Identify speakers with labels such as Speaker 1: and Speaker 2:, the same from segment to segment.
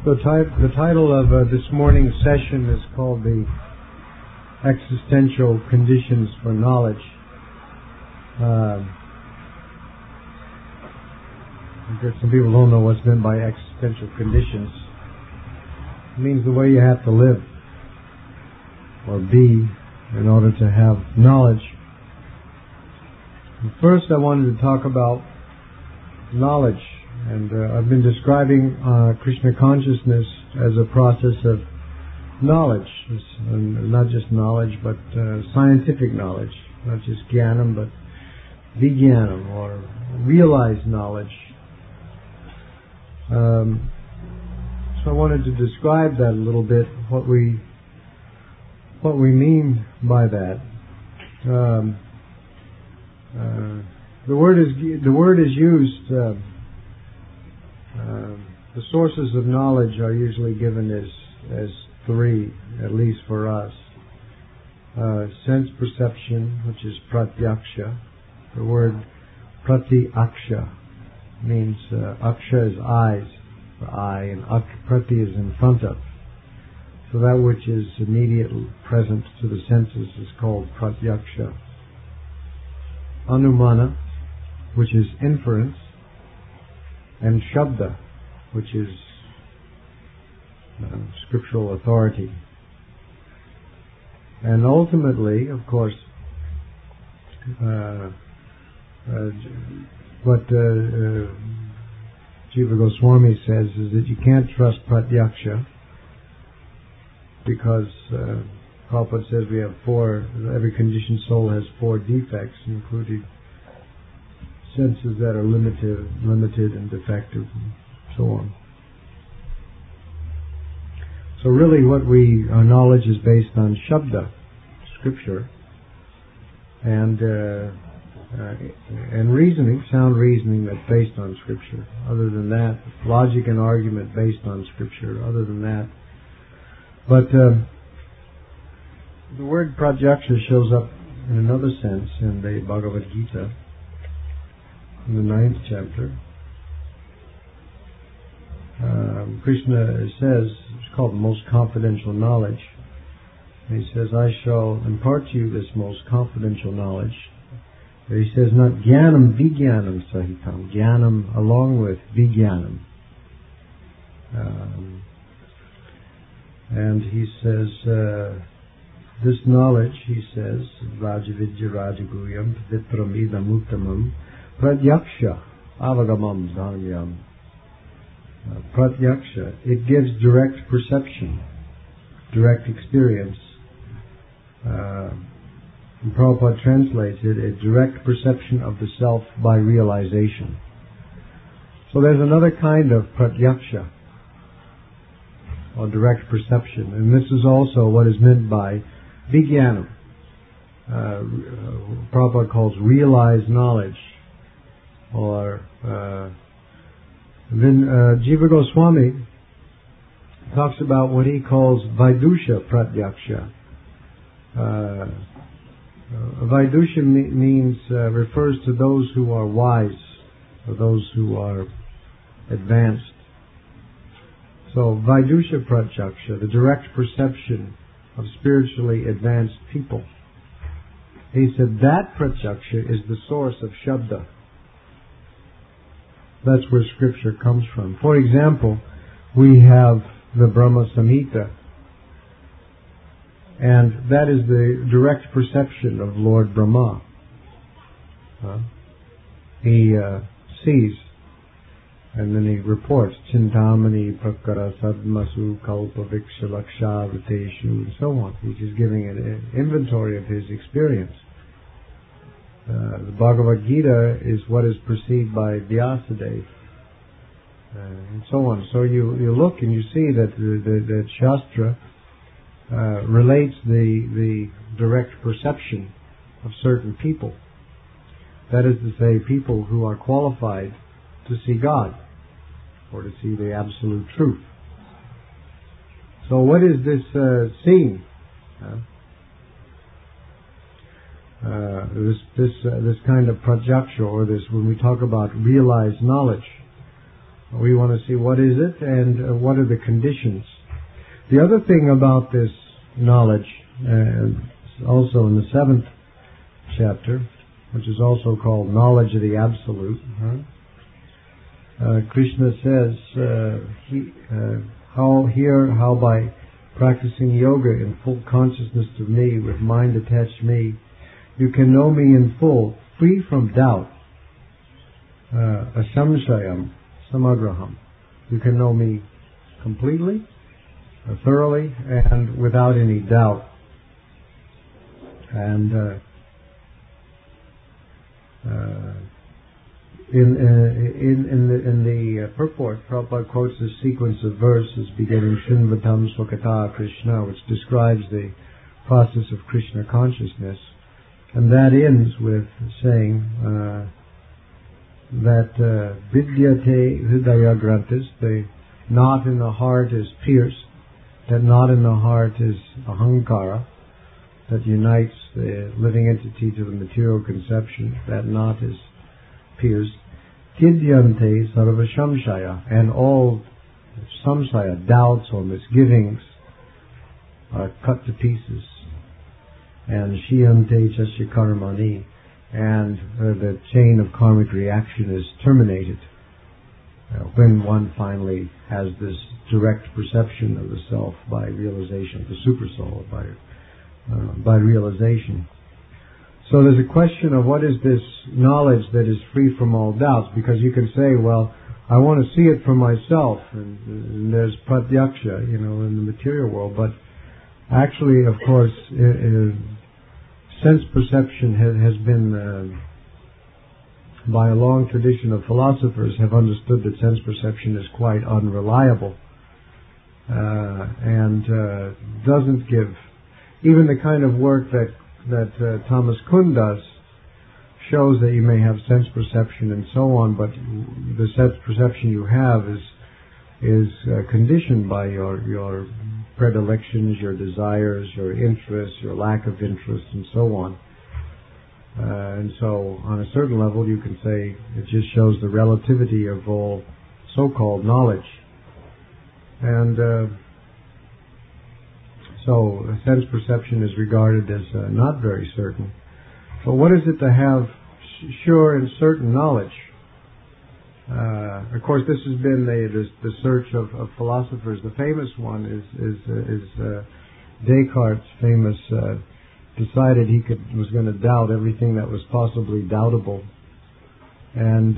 Speaker 1: The title of this morning's session is called The Existential Conditions for Knowledge. I guess some people don't know what's meant by existential conditions. It means the way you have to live or be in order to have knowledge. And first I wanted to talk about knowledge. And I've been describing Krishna consciousness as a process of knowledge, and not just knowledge, but scientific knowledge, not just jnanam, but vijnanam, or realized knowledge. So I wanted to describe that a little bit, what we mean by that. The word is used. The sources of knowledge are usually given as three, at least for us. Sense perception, which is pratyaksha. The word pratyaksha means aksha is eyes, for eye, and prati is in front of. So that which is immediately present to the senses is called pratyaksha. Anumana, which is inference, and shabda, which is scriptural authority. And ultimately, of course, what Jiva Goswami says is that you can't trust pratyaksha because Prabhupada says we have every conditioned soul has four defects, including senses that are limited and defective, and so on. So really our knowledge is based on Shabda, scripture, and reasoning, sound reasoning that's based on scripture. Other than that, logic and argument based on scripture. Other than that. But the word pratyaksha shows up in another sense in the Bhagavad Gita, in the 9th chapter. Krishna says, it's called most confidential knowledge. And he says, I shall impart to you this most confidential knowledge. But he says, not jnanam vijnanam sahitam, jnanam along with vijnanam. And he says, this knowledge, he says, Rajavidya Rajaguyam Vitram Idam Uttamam Pratyaksha Avagamam Dharmyam. Pratyaksha, it gives direct perception, direct experience. And Prabhupada translates it, a direct perception of the self by realization. So there's another kind of pratyaksha, or direct perception, and this is also what is meant by vijnanam. Prabhupada calls realized knowledge, or then Jiva Goswami talks about what he calls Vaidusha Pratyaksha. Vaidusha refers to those who are wise, or those who are advanced. So Vaidusha Pratyaksha, the direct perception of spiritually advanced people. He said that Pratyaksha is the source of Shabda. That's where scripture comes from. For example, we have the Brahma Samhita, and that is the direct perception of Lord Brahma. He sees, and then he reports, Chintamani Prakara Sadmasu Kalpa Viksha Laksha Viteshu, and so on. He's just giving an inventory of his experience. The Bhagavad Gita is what is perceived by Vyasadeva, and so on. So you look and you see that the Shastra relates the direct perception of certain people. That is to say, people who are qualified to see God, or to see the absolute truth. So what is this seeing? This kind of pratyaksha, or this, when we talk about realized knowledge, We want to see what is it and what are the conditions. The other thing about this knowledge, also in the 7th chapter, which is also called Knowledge of the Absolute, Krishna says how by practicing yoga in full consciousness of me, with mind attached to me, you can know me in full, free from doubt. Asamshayam samagraham. You can know me completely, thoroughly, and without any doubt. And in the purport, Prabhupada quotes this sequence of verses beginning Shinvatam Swakata Krishna, which describes the process of Krishna consciousness, and that ends with saying that Vidyate Hridaya Grantis, the knot in the heart is pierced, that knot in the heart is Ahankara, that unites the living entity to the material conception, that knot is pierced. Kidyante sarva shamshaya, and all samshaya, doubts or misgivings, are cut to pieces. And shiyante chasya karmani, and the chain of karmic reaction is terminated when one finally has this direct perception of the self by realization of the supersoul, by realization. So there's a question of what is this knowledge that is free from all doubts, because you can say, well, I want to see it for myself, and there's pratyaksha, in the material world, but actually, of course, sense perception has been, by a long tradition of philosophers, have understood that sense perception is quite unreliable, and doesn't give, even the kind of work that Thomas Kuhn does shows that you may have sense perception and so on, but the sense perception you have is conditioned by your predilections, your desires, your interests, your lack of interest, and so on. And so, on a certain level, you can say it just shows the relativity of all so-called knowledge. And so sense perception is regarded as not very certain. But what is it to have sure and certain knowledge? Of course, this has been the search of philosophers. The famous one is Descartes' famous decided he was going to doubt everything that was possibly doubtable, and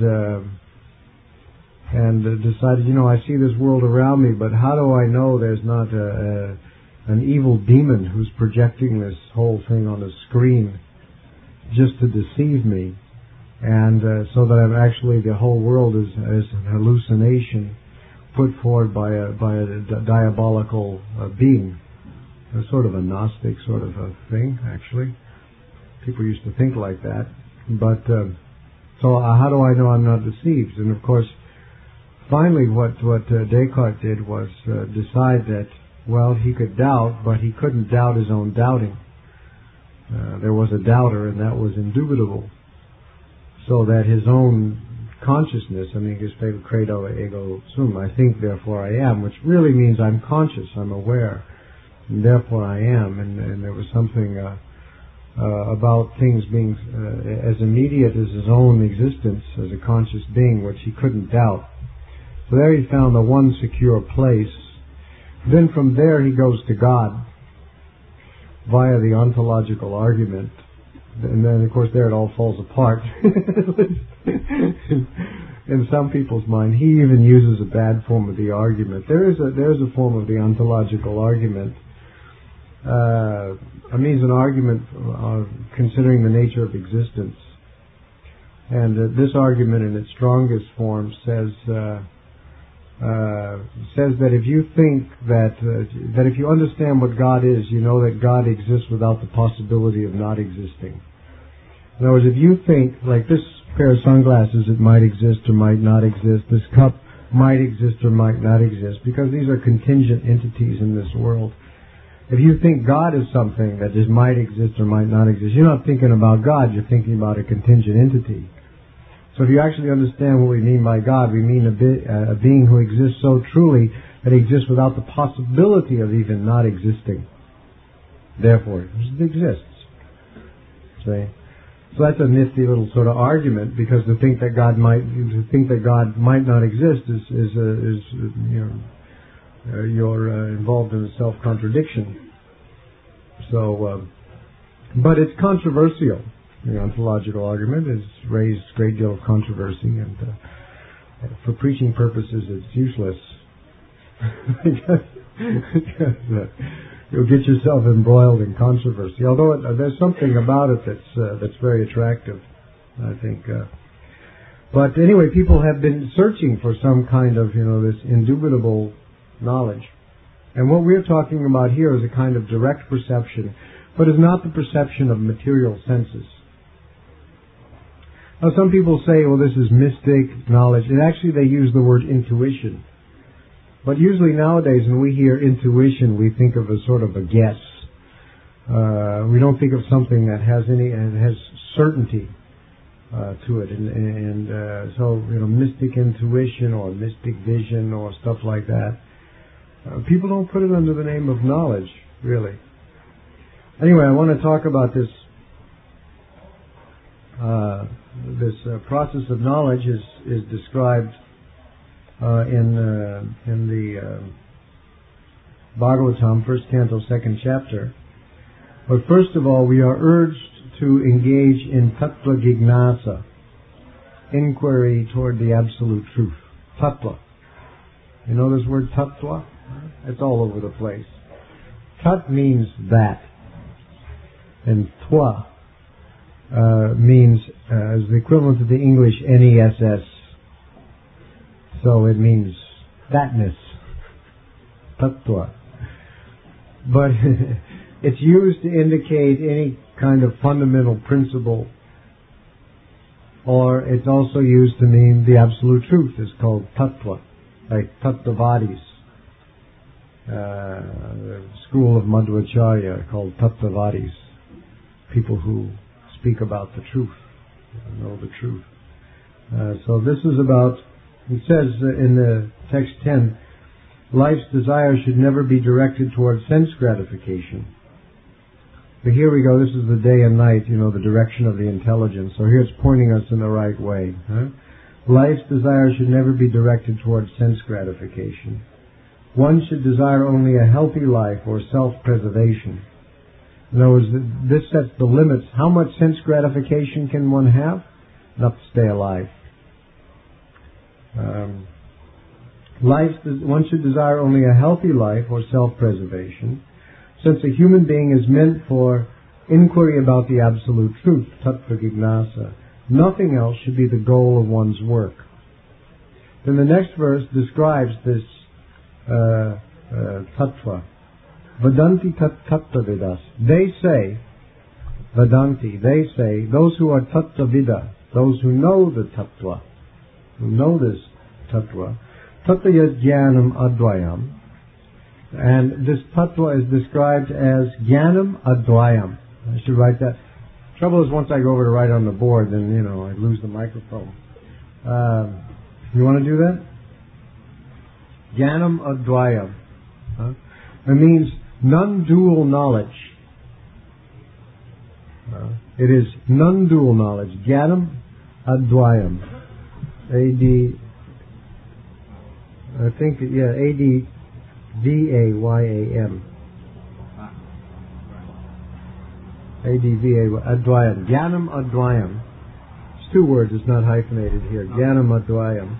Speaker 1: decided, I see this world around me, but how do I know there's not an evil demon who's projecting this whole thing on a screen just to deceive me, and so that I'm actually, the whole world is an hallucination put forward by a diabolical being. A sort of a Gnostic sort of a thing, actually. People used to think like that. But so how do I know I'm not deceived? And of course, finally what Descartes did was decide that, well, he could doubt, but he couldn't doubt his own doubting. There was a doubter, and that was indubitable. So that his own consciousness, his favorite credo, ego sum, I think, therefore I am, which really means I'm conscious, I'm aware, and therefore I am. And there was something about things being as immediate as his own existence as a conscious being, which he couldn't doubt. So there he found the one secure place. Then from there he goes to God via the ontological argument. And then, of course, there it all falls apart. In some people's mind, he even uses a bad form of the argument. There's a form of the ontological argument. It means an argument considering the nature of existence. And this argument, in its strongest form, says that if you think that if you understand what God is, you know that God exists without the possibility of not existing. In other words, if you think, like this pair of sunglasses, it might exist or might not exist, this cup might exist or might not exist, because these are contingent entities in this world. If you think God is something that just might exist or might not exist, you're not thinking about God, you're thinking about a contingent entity. So if you actually understand what we mean by God, we mean a being who exists so truly that he exists without the possibility of even not existing. Therefore, it exists. See? So that's a nifty little sort of argument, because to think that God might not exist is you're involved in a self-contradiction. So, but it's controversial. The ontological argument has raised a great deal of controversy, and for preaching purposes, it's useless. because you'll get yourself embroiled in controversy. Although there's something about it that's very attractive, I think. But anyway, people have been searching for some kind of, this indubitable knowledge. And what we're talking about here is a kind of direct perception, but is not the perception of material senses. Now, some people say, well, this is mystic knowledge. And actually, they use the word intuition. But usually nowadays, when we hear intuition, we think of a sort of a guess. We don't think of something that has certainty to it. And so, mystic intuition or mystic vision or stuff like that. People don't put it under the name of knowledge, really. Anyway, I want to talk about this. This process of knowledge is described in the Bhagavatam, first canto, second chapter. But first of all, we are urged to engage in tattva jignasa, inquiry toward the absolute truth. Tattva. You know this word tattva? It's all over the place. Tat means that, and twa means is the equivalent to the English NESS. So it means thatness, tattva. But it's used to indicate any kind of fundamental principle, or it's also used to mean the absolute truth. It's called tattva, like tattvadis. The school of Madhvacharya called tattvadis, people who speak about the truth, know the truth. So this is about, it says in the text 10, life's desire should never be directed towards sense gratification. But here we go, this is the day and night, the direction of the intelligence. So here it's pointing us in the right way. Life's desire should never be directed towards sense gratification. One should desire only a healthy life or self-preservation. In other words, this sets the limits. How much sense gratification can one have? Enough to stay alive. One should desire only a healthy life or self-preservation. Since a human being is meant for inquiry about the absolute truth, tattva jignasa, nothing else should be the goal of one's work. Then the next verse describes this tattva. Vadanti tattvavidas. They say, those who are tattvida, those who know the tattva, who know this tattva, tattva jnanam advayam. And this tattva is described as jnanam advayam. I should write that. Trouble is, once I go over to write on the board, then, I lose the microphone. You want to do that? Jnanam advayam. It means non-dual knowledge. It is non-dual knowledge. Jnanam advayam. A-D-V-A-Y-A-M. A-D-V-A, advayam. Jnanam advayam. It's two words, it's not hyphenated here. Jnanam advayam.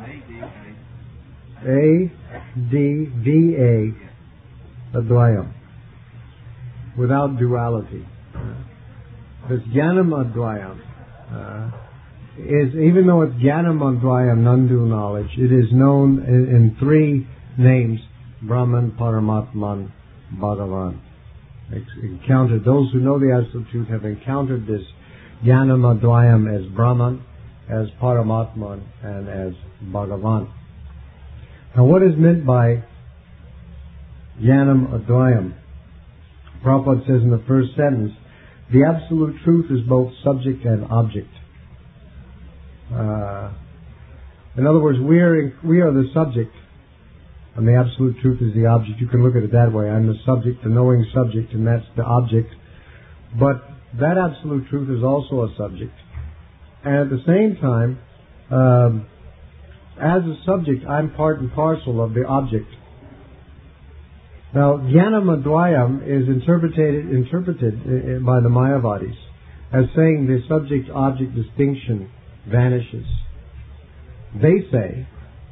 Speaker 1: A-D-V-A advayam. Without duality. This jnanam advayam is, even though it's jnanam advayam, non-dual knowledge, it is known in three names: Brahman, Paramatman, Bhagavan. Encountered, those who know the absolute truth have encountered this jnanam advayam as Brahman, as Paramatman, and as Bhagavan. Now, what is meant by jnanam advayam? Prabhupada says in the first sentence, the absolute truth is both subject and object. In other words, we are the subject, and the absolute truth is the object. You can look at it that way. I'm the subject, the knowing subject, and that's the object. But that absolute truth is also a subject. And at the same time, as a subject, I'm part and parcel of the object. Now, Jnanamadvayam is interpreted by the Mayavadis as saying the subject-object distinction vanishes. They say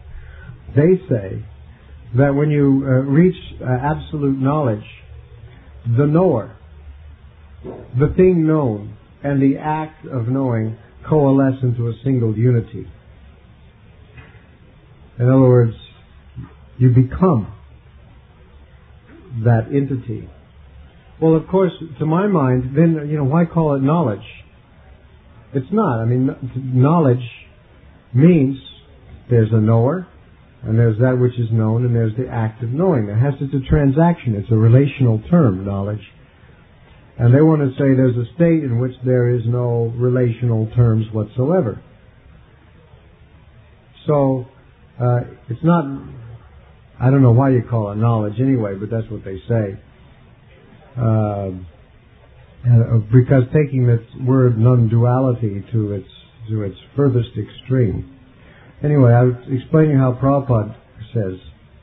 Speaker 1: that when you reach absolute knowledge, the knower, the thing known, and the act of knowing coalesce into a single unity. In other words, you become that entity. Well, of course, to my mind, then, why call it knowledge? It's not. I mean, knowledge means there's a knower, and there's that which is known, and there's the act of knowing. It's a transaction. It's a relational term, knowledge. And they want to say there's a state in which there is no relational terms whatsoever. So, it's not, I don't know why you call it knowledge anyway, but that's what they say. Because taking that word non-duality to its furthest extreme. Anyway, I was explaining how Prabhupada says.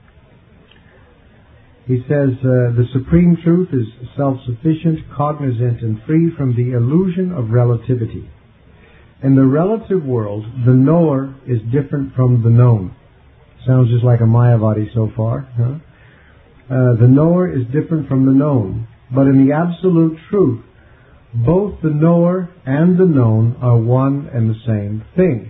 Speaker 1: He says, the supreme truth is self-sufficient, cognizant, and free from the illusion of relativity. In the relative world, the knower is different from the known. Sounds just like a Mayavadi so far, huh? The knower is different from the known. But in the absolute truth, both the knower and the known are one and the same thing.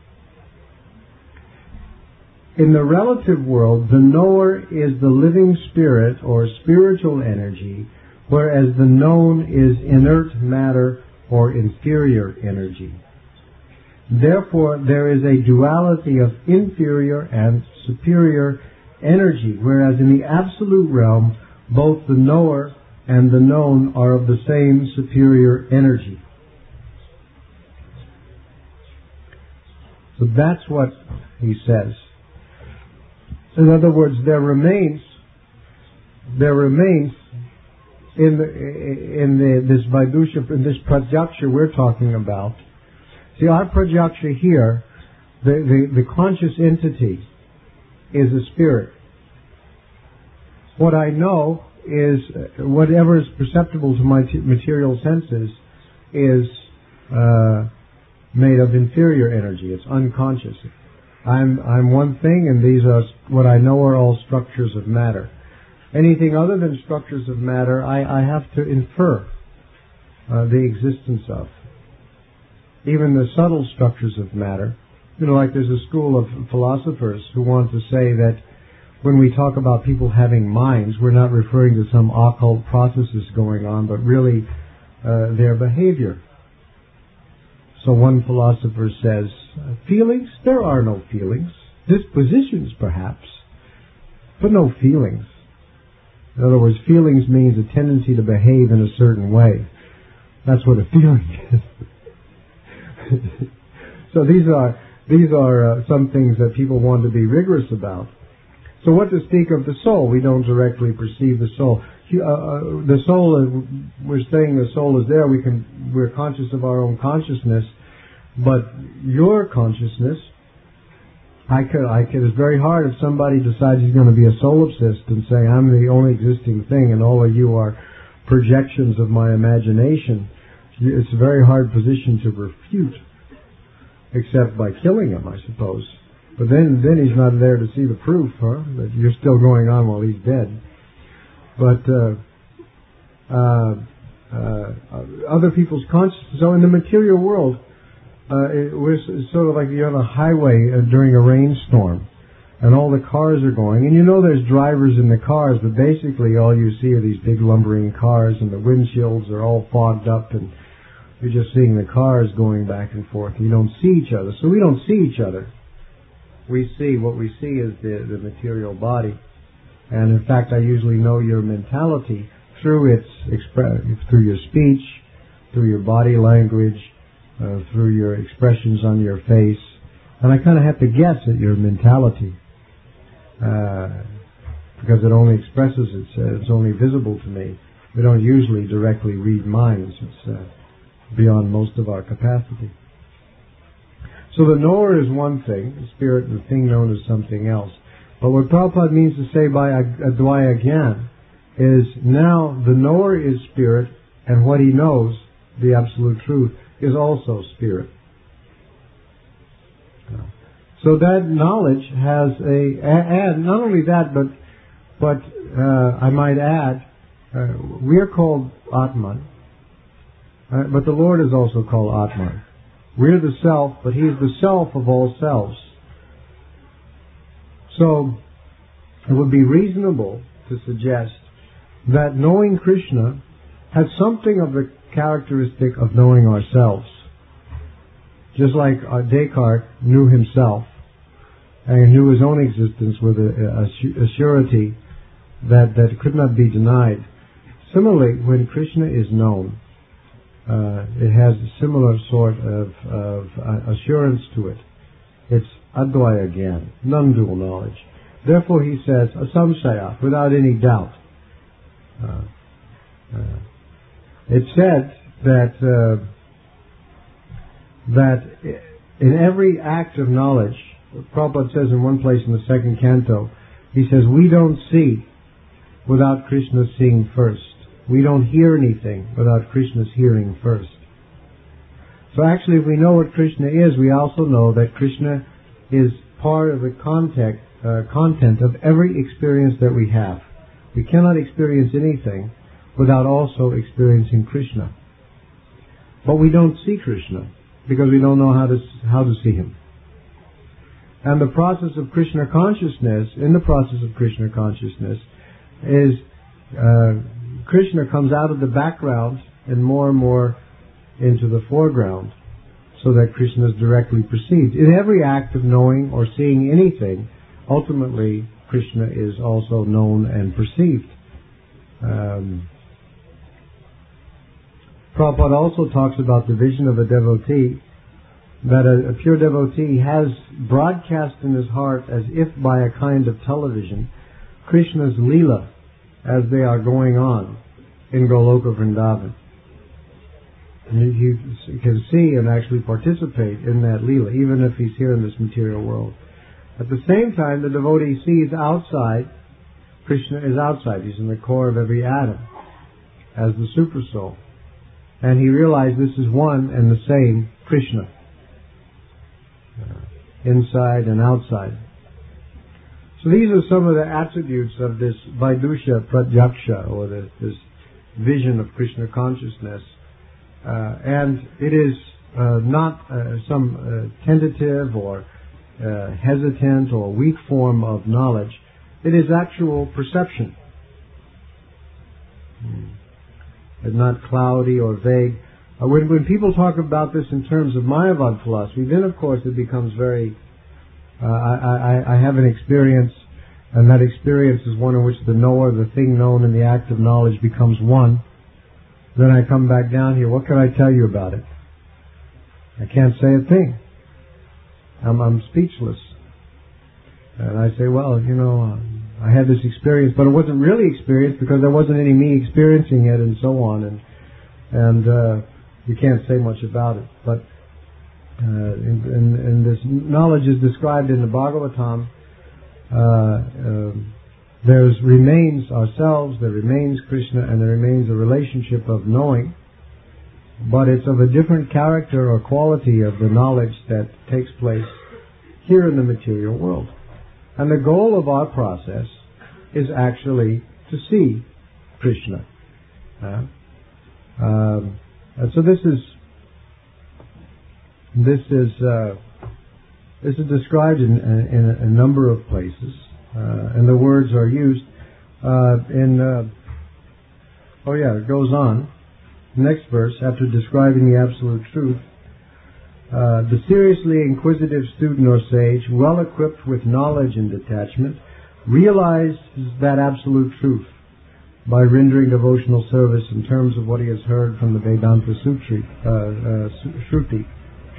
Speaker 1: In the relative world, the knower is the living spirit or spiritual energy, whereas the known is inert matter or inferior energy. Therefore, there is a duality of inferior and superior energy, whereas in the absolute realm, both the knower and the known are of the same superior energy. So that's what he says. In other words, there remains in this Vaidusha, in this Pratyaksha we're talking about. See, our Pratyaksha here, the conscious entity is a spirit. What I know is whatever is perceptible to my material senses is made of inferior energy. It's unconscious. I'm one thing, and these are what I know are all structures of matter. Anything other than structures of matter, I have to infer the existence of. Even the subtle structures of matter. Like there's a school of philosophers who want to say that when we talk about people having minds, we're not referring to some occult processes going on, but really their behavior. So one philosopher says, feelings? There are no feelings. Dispositions, perhaps, but no feelings. In other words, feelings means a tendency to behave in a certain way. That's what a feeling is. So these are some things that people want to be rigorous about. So what to speak of the soul? We don't directly perceive the soul. The soul, we're saying the soul is there. We're conscious of our own consciousness, but your consciousness, it's very hard if somebody decides he's going to be a solipsist and say, I'm the only existing thing and all of you are projections of my imagination. It's a very hard position to refute, except by killing him, I suppose. But then he's not there to see the proof, that you're still going on while he's dead. But other people's consciousness. So in the material world, we're sort of like you're on a highway during a rainstorm, and all the cars are going. And there's drivers in the cars, but basically all you see are these big lumbering cars, and the windshields are all fogged up, and you're just seeing the cars going back and forth. You don't see each other. So we don't see each other. What we see is the material body. And in fact, I usually know your mentality through your speech, through your body language, through your expressions on your face. And I kind of have to guess at your mentality, because it only expresses it's only visible to me. We don't usually directly read minds. It's beyond most of our capacity. So the knower is one thing, the spirit, and the thing known is something else. But what Prabhupada means to say by Advaya Gyan is now the knower is spirit, and what he knows, the absolute truth, is also spirit. So that knowledge has and not only that, but I might add, we are called Atman, but the Lord is also called Atman. We're the self, but He is the self of all selves. So it would be reasonable to suggest that knowing Krishna has something of the characteristic of knowing ourselves. Just like Descartes knew himself and knew his own existence with a surety that could not be denied. Similarly, when Krishna is known, it has a similar sort of assurance to it. It's Advaya Gyan, non-dual knowledge. Therefore, he says, asamsaya, without any doubt. It's said that in every act of knowledge, Prabhupada says in one place in the second canto, he says, we don't see without Krishna seeing first. We don't hear anything without Krishna's hearing first. So actually, if we know what Krishna is, we also know that Krishna is part of the content of every experience that we have. We cannot experience anything without also experiencing Krishna. But we don't see Krishna because we don't know how to see Him. And the process of Krishna consciousness, in the process of Krishna consciousness, is Krishna comes out of the background and more into the foreground, so that Krishna is directly perceived. In every act of knowing or seeing anything, ultimately Krishna is also known and perceived. Prabhupada also talks about the vision of a devotee, that a pure devotee has broadcast in his heart, as if by a kind of television, Krishna's Leela as they are going on in Goloka Vrindavan. And you can see and actually participate in that Leela, even if he's here in this material world. At the same time, the devotee sees outside, Krishna is outside. He's in the core of every atom, as the super soul. And he realized this is one and the same Krishna, inside and outside. So these are some of the attributes of this Vaidusha Pratyaksha, or this vision of Krishna consciousness. And it is not some tentative or hesitant or weak form of knowledge. It is actual perception. It's not cloudy or vague. When people talk about this in terms of Mayavad philosophy, then of course it becomes very... I have an experience, and that experience is one in which the knower, the thing known, and the act of knowledge becomes one. Then I come back down here. What can I tell you about it? I can't say a thing. I'm speechless. And I say, well, I had this experience, but it wasn't really experience because there wasn't any me experiencing it, and so on. And you can't say much about it. But and this knowledge is described in the Bhagavatam. There remains ourselves, there remains Krishna, and there remains a relationship of knowing, but it's of a different character or quality of the knowledge that takes place here in the material world. And the goal of our process is actually to see Krishna. And so this is described in a number of places, and the words are used it goes on. Next verse, after describing the absolute truth, the seriously inquisitive student or sage, well equipped with knowledge and detachment, realizes that absolute truth, by rendering devotional service in terms of what he has heard from the Vedanta Shruti.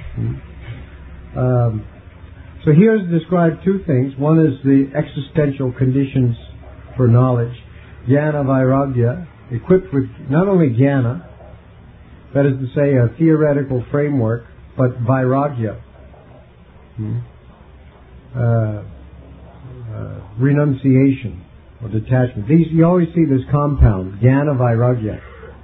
Speaker 1: So here is described two things. One is the existential conditions for knowledge. Jnana Vairagya, equipped with not only jnana, that is to say a theoretical framework, but Vairagya, renunciation or detachment. These, you always see this compound, Jnana Vairagya.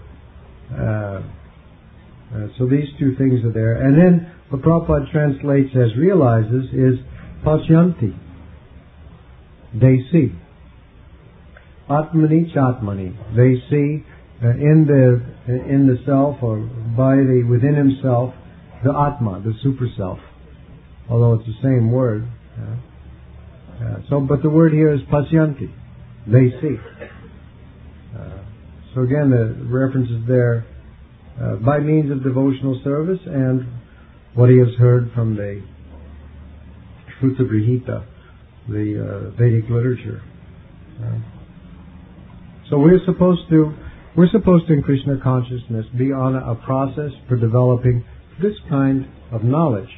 Speaker 1: So these two things are there. And then what Prabhupada translates as realizes is Pasyanti. They see. Atmani Chatmani. They see in the self or within himself the Atma, the super self. Although it's the same word. But the word here is Pasyanti. They see. So again, the reference is there by means of devotional service and what he has heard from the Shruta Grihita, the Vedic literature. So we're supposed to in Krishna consciousness be on a process for developing this kind of knowledge.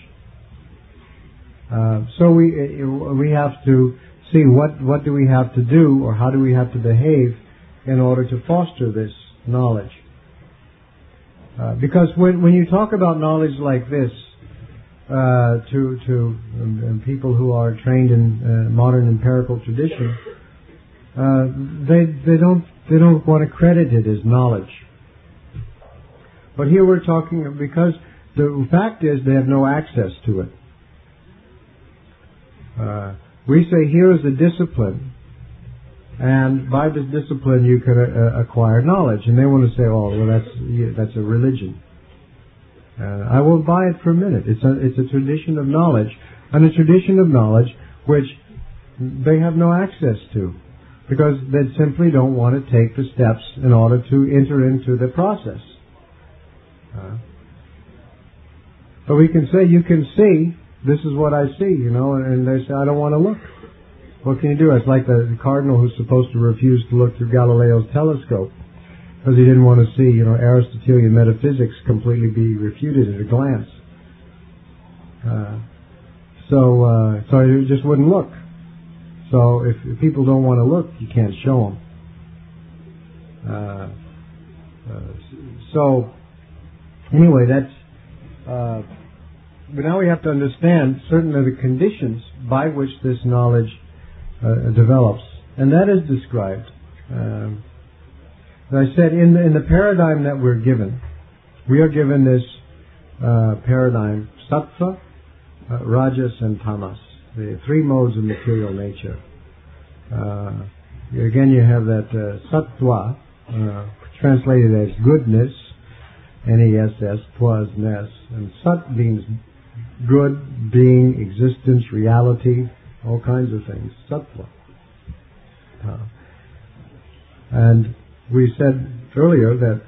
Speaker 1: So we have to see what do we have to do or how do we have to behave in order to foster this knowledge. Because when you talk about knowledge like this to people who are trained in modern empirical tradition, they don't want to credit it as knowledge. But here we're talking because the fact is they have no access to it. We say here is a discipline, and by this discipline you can acquire knowledge. And they want to say, oh, well, that's a religion. I won't buy it for a minute. It's a tradition of knowledge, and a tradition of knowledge which they have no access to, because they simply don't want to take the steps in order to enter into the process. But we can say, you can see, this is what I see, and they say, I don't want to look. What can you do? It's like the cardinal who's supposed to refuse to look through Galileo's telescope because he didn't want to see, Aristotelian metaphysics completely be refuted at a glance. So he just wouldn't look. So if people don't want to look, you can't show them. So anyway, that's. But now we have to understand certain of the conditions by which this knowledge develops, and that is described. As I said, in the paradigm that we're given, we are given this paradigm: sattva, rajas, and tamas, the three modes of material nature. Again, you have that sattva, translated as goodness, N-E-S-S, twas-ness, and sat means good, being, existence, reality, all kinds of things. Sattva. And we said earlier that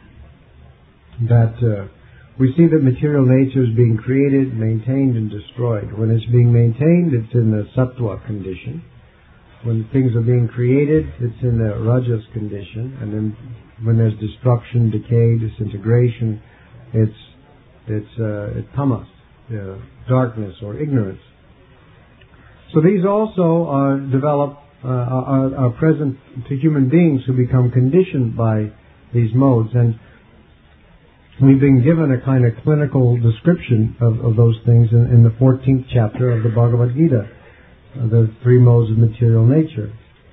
Speaker 1: we see that material nature is being created, maintained, and destroyed. When it's being maintained, it's in the sattva condition. When things are being created, it's in the rajas condition. And then when there's destruction, decay, disintegration, it's tamas, darkness or ignorance. So these also are present to human beings who become conditioned by these modes, and we've been given a kind of clinical description of those things in the 14th chapter of the Bhagavad Gita, the three modes of material nature,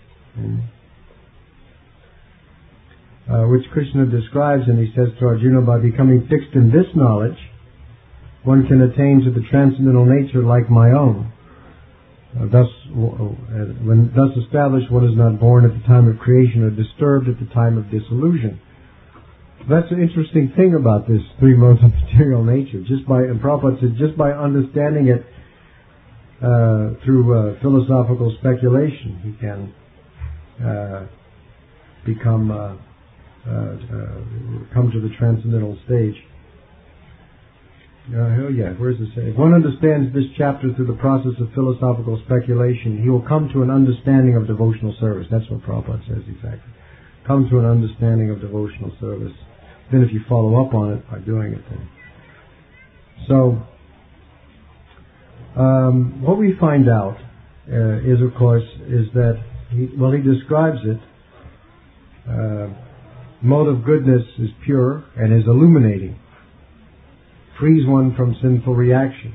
Speaker 1: which Krishna describes, and he says to Arjuna, by becoming fixed in this knowledge, one can attain to the transcendental nature like my own. Thus established, one is not born at the time of creation or disturbed at the time of dissolution. That's an interesting thing about this three modes of material nature. And Prabhupada said, just by understanding it through philosophical speculation, he can come to the transcendental stage. Where's it say? If one understands this chapter through the process of philosophical speculation, he will come to an understanding of devotional service. That's what Prabhupada says exactly. come to an understanding of devotional service. Then if you follow up on it by doing it then. So, what we find out is that he describes it. Mode of goodness is pure and is illuminating. Frees one from sinful reaction.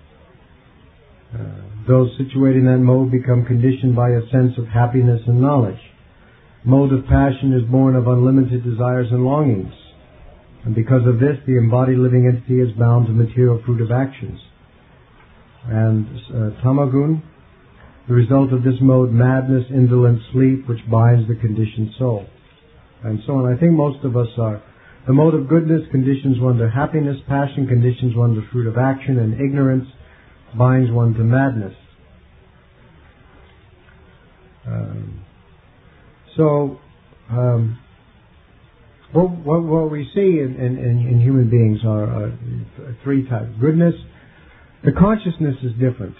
Speaker 1: Those situated in that mode become conditioned by a sense of happiness and knowledge. Mode of passion is born of unlimited desires and longings. And because of this, the embodied living entity is bound to material fruit of actions. And tamagun, the result of this mode, madness, indolence, sleep, which binds the conditioned soul. And so on. I think most of us are. The mode of goodness conditions one to happiness, passion conditions one to fruit of action, and ignorance binds one to madness. What we see in human beings are three types. Goodness, the consciousness is different.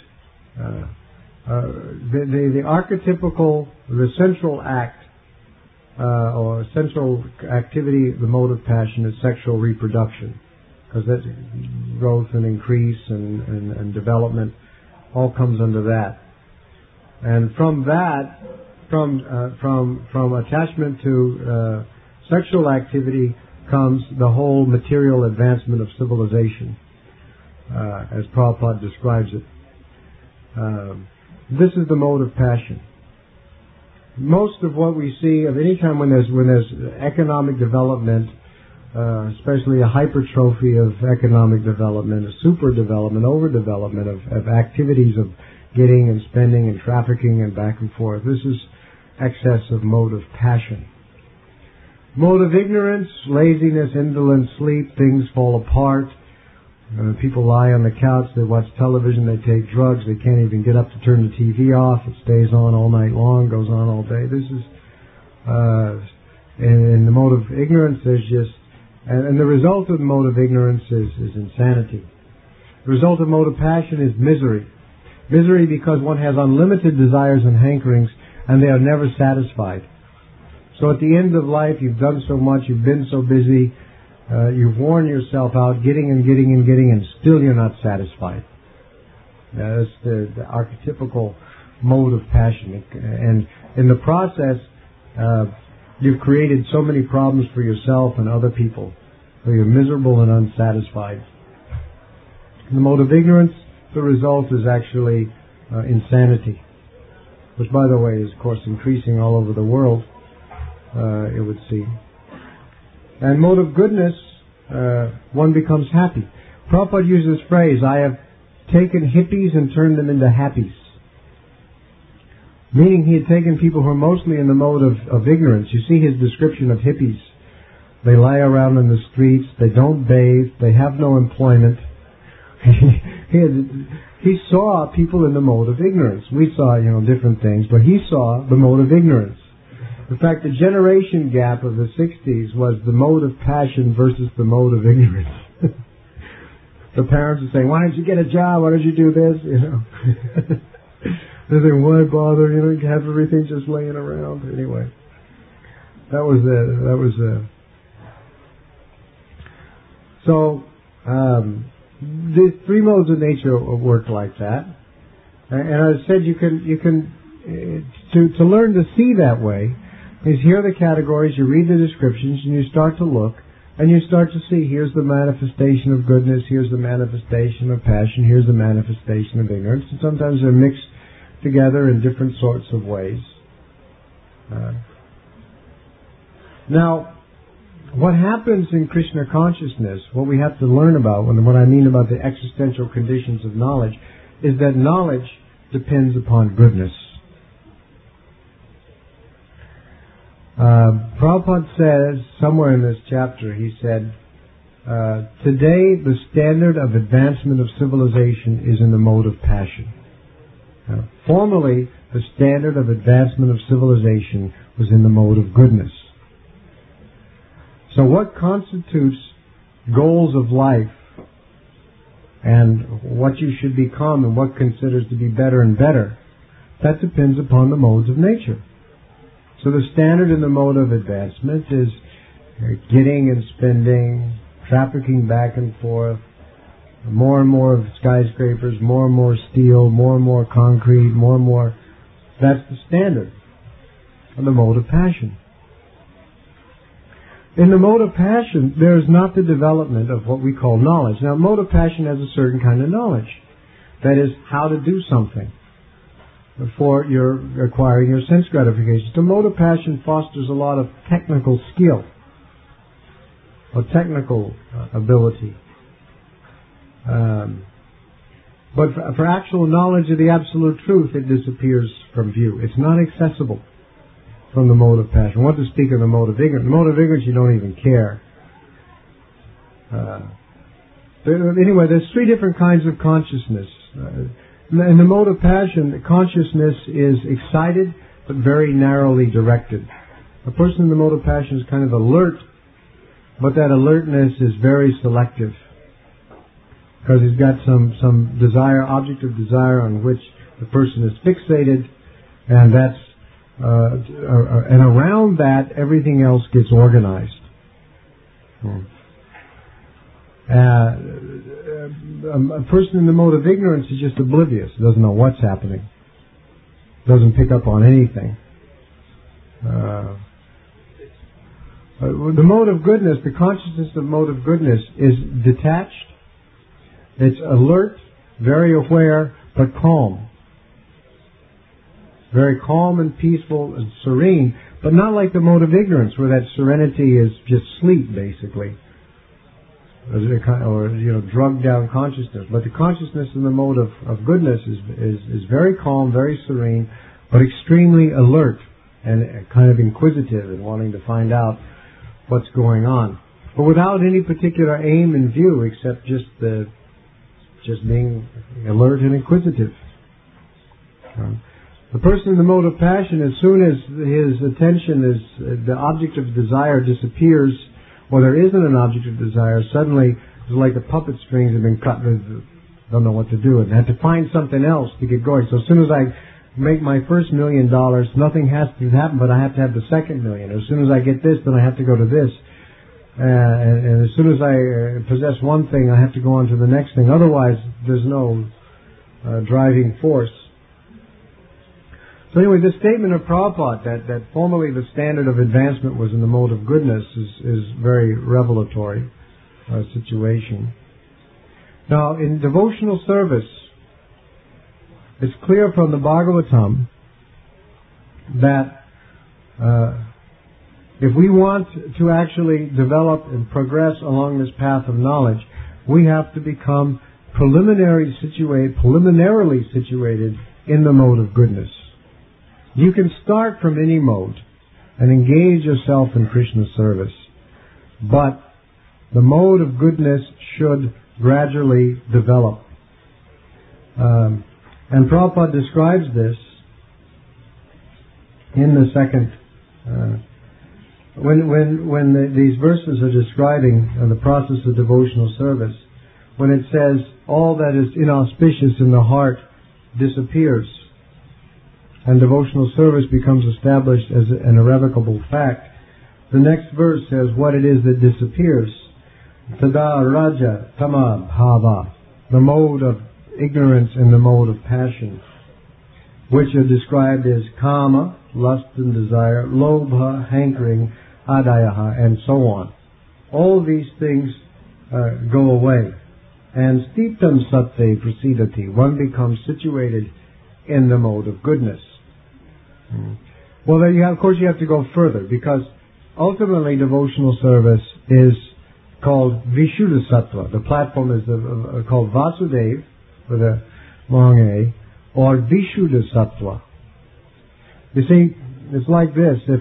Speaker 1: The archetypical, the central act, or central activity, the mode of passion is sexual reproduction, because that's growth and increase and development all comes under that. And from that, from attachment to sexual activity comes the whole material advancement of civilization, as Prabhupada describes it. This is the mode of passion. Most of what we see of any time when there's economic development, especially a hypertrophy of economic development, a super development, overdevelopment of activities of getting and spending and trafficking and back and forth. This is excess of mode of passion. Mode of ignorance, laziness, indolence, sleep, things fall apart. People lie on the couch, they watch television, they take drugs, they can't even get up to turn the TV off. It stays on all night long, goes on all day. This is, in the mode of ignorance, there's just, and the result of the mode of ignorance is insanity. The result of mode of passion is misery. Misery because one has unlimited desires and hankerings, and they are never satisfied. So at the end of life, you've done so much, you've been so busy, you've worn yourself out, getting, and still you're not satisfied. That's the archetypical mode of passion. And in the process, you've created so many problems for yourself and other people. So you're miserable and unsatisfied. In the mode of ignorance, the result is actually insanity, which, by the way, is, of course, increasing all over the world, it would seem. And mode of goodness, one becomes happy. Prabhupada uses this phrase, I have taken hippies and turned them into happies. Meaning he had taken people who are mostly in the mode of ignorance. You see his description of hippies. They lie around in the streets, they don't bathe, they have no employment. He saw people in the mode of ignorance. We saw, different things, but he saw the mode of ignorance. In fact, the generation gap of the 60s was the mode of passion versus the mode of ignorance. The parents are saying, why don't you get a job? Why don't you do this? They're saying, why bother? You have everything just laying around. Anyway, So, the three modes of nature work like that. And as I said, you can to learn to see that way, is here are the categories, you read the descriptions, and you start to look, and you start to see, here's the manifestation of goodness, here's the manifestation of passion, here's the manifestation of ignorance, and sometimes they're mixed together in different sorts of ways. Now, what happens in Krishna consciousness, what we have to learn about, what I mean about the existential conditions of knowledge, is that knowledge depends upon goodness. Prabhupada says, somewhere in this chapter, he said, today the standard of advancement of civilization is in the mode of passion. Formerly, the standard of advancement of civilization was in the mode of goodness. So what constitutes goals of life and what you should become and what considers to be better and better, that depends upon the modes of nature. So the standard in the mode of advancement is getting and spending, trafficking back and forth, more and more of skyscrapers, more and more steel, more and more concrete, more and more. That's the standard of the mode of passion. In the mode of passion, there is not the development of what we call knowledge. Now, mode of passion has a certain kind of knowledge. That is, how to do something before you're acquiring your sense gratification. The mode of passion fosters a lot of technical skill, or technical ability. But for actual knowledge of the absolute truth, it disappears from view. It's not accessible from the mode of passion. What to speak of the mode of ignorance? The mode of ignorance, you don't even care. Anyway, there's three different kinds of consciousness. In the mode of passion, the consciousness is excited but very narrowly directed. A person in the mode of passion is kind of alert, but that alertness is very selective, because he's got some desire, object of desire on which the person is fixated, and that's and around that everything else gets organized. A person in the mode of ignorance is just oblivious, doesn't know what's happening, doesn't pick up on anything. The mode of goodness, the consciousness of mode of goodness is detached, it's alert, very aware, but calm. Very calm and peaceful and serene, but not like the mode of ignorance, where that serenity is just sleep, basically, or drugged down consciousness. But the consciousness in the mode of goodness is very calm, very serene, but extremely alert and kind of inquisitive and wanting to find out what's going on, but without any particular aim in view, except just being alert and inquisitive. The person in the mode of passion, as soon as his attention the object of desire disappears, or there isn't an object of desire, suddenly it's like the puppet strings have been cut. Don't know what to do, and have to find something else to get going. So as soon as I make my first $1 million, nothing has to happen, but I have to have the second million. As soon as I get this, then I have to go to this. And as soon as I possess one thing, I have to go on to the next thing. Otherwise, there's no driving force. So anyway, this statement of Prabhupada that formerly the standard of advancement was in the mode of goodness is very revelatory situation. Now, in devotional service, it's clear from the Bhagavatam that if we want to actually develop and progress along this path of knowledge, we have to become preliminarily situated in the mode of goodness. You can start from any mode and engage yourself in Krishna's service, but the mode of goodness should gradually develop. And Prabhupada describes this in the second, when these verses are describing the process of devotional service, when it says all that is inauspicious in the heart disappears, and devotional service becomes established as an irrevocable fact, the next verse says what it is that disappears. Tada Raja Tama Bhava, the mode of ignorance and the mode of passion, which are described as kama, lust and desire, lobha, hankering, adayaha, and so on. All these things go away. And sthitam sattve prasidati, one becomes situated in the mode of goodness. Well, then of course you have to go further, because ultimately devotional service is called Vishuddha Sattva. The platform is called Vasudev, with a long A, or Vishuddha Sattva. You see, it's like this. If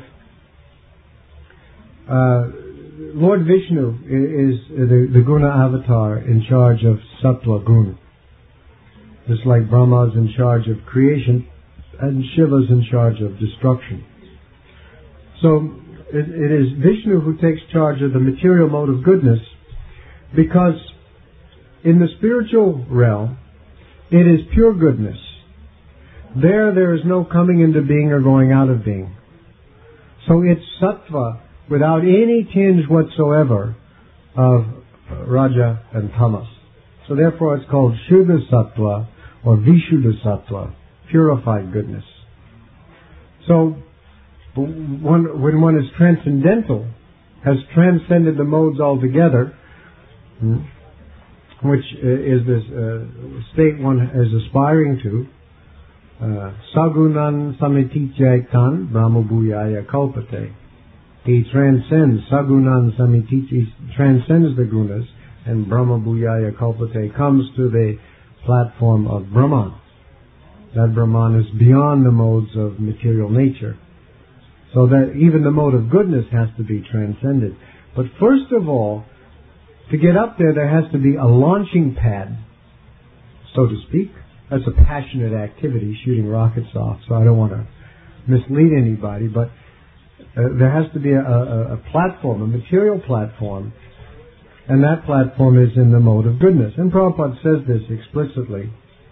Speaker 1: Lord Vishnu is the Guna avatar in charge of Sattva Guna, just like Brahma's in charge of creation and Shiva's in charge of destruction. So it is Vishnu who takes charge of the material mode of goodness, because in the spiritual realm it is pure goodness. There is no coming into being or going out of being. So it's sattva without any tinge whatsoever of raja and tamas. So therefore it's called Shuddha Sattva or Vishuddha Sattva, purified goodness. So when one is transcendental, has transcended the modes altogether, which is this state one is aspiring to, Sagunan Samitijaitan Brahmabhuyaya Kalpate. He transcends, Sagunan Samitij, he transcends the gunas, and Brahmabhuyaya Kalpate comes to the platform of Brahman. That Brahman is beyond the modes of material nature. So that even the mode of goodness has to be transcended. But first of all, to get up there has to be a launching pad, so to speak. That's a passionate activity, shooting rockets off, so I don't want to mislead anybody, but there has to be a platform, a material platform, and that platform is in the mode of goodness. And Prabhupada says this explicitly.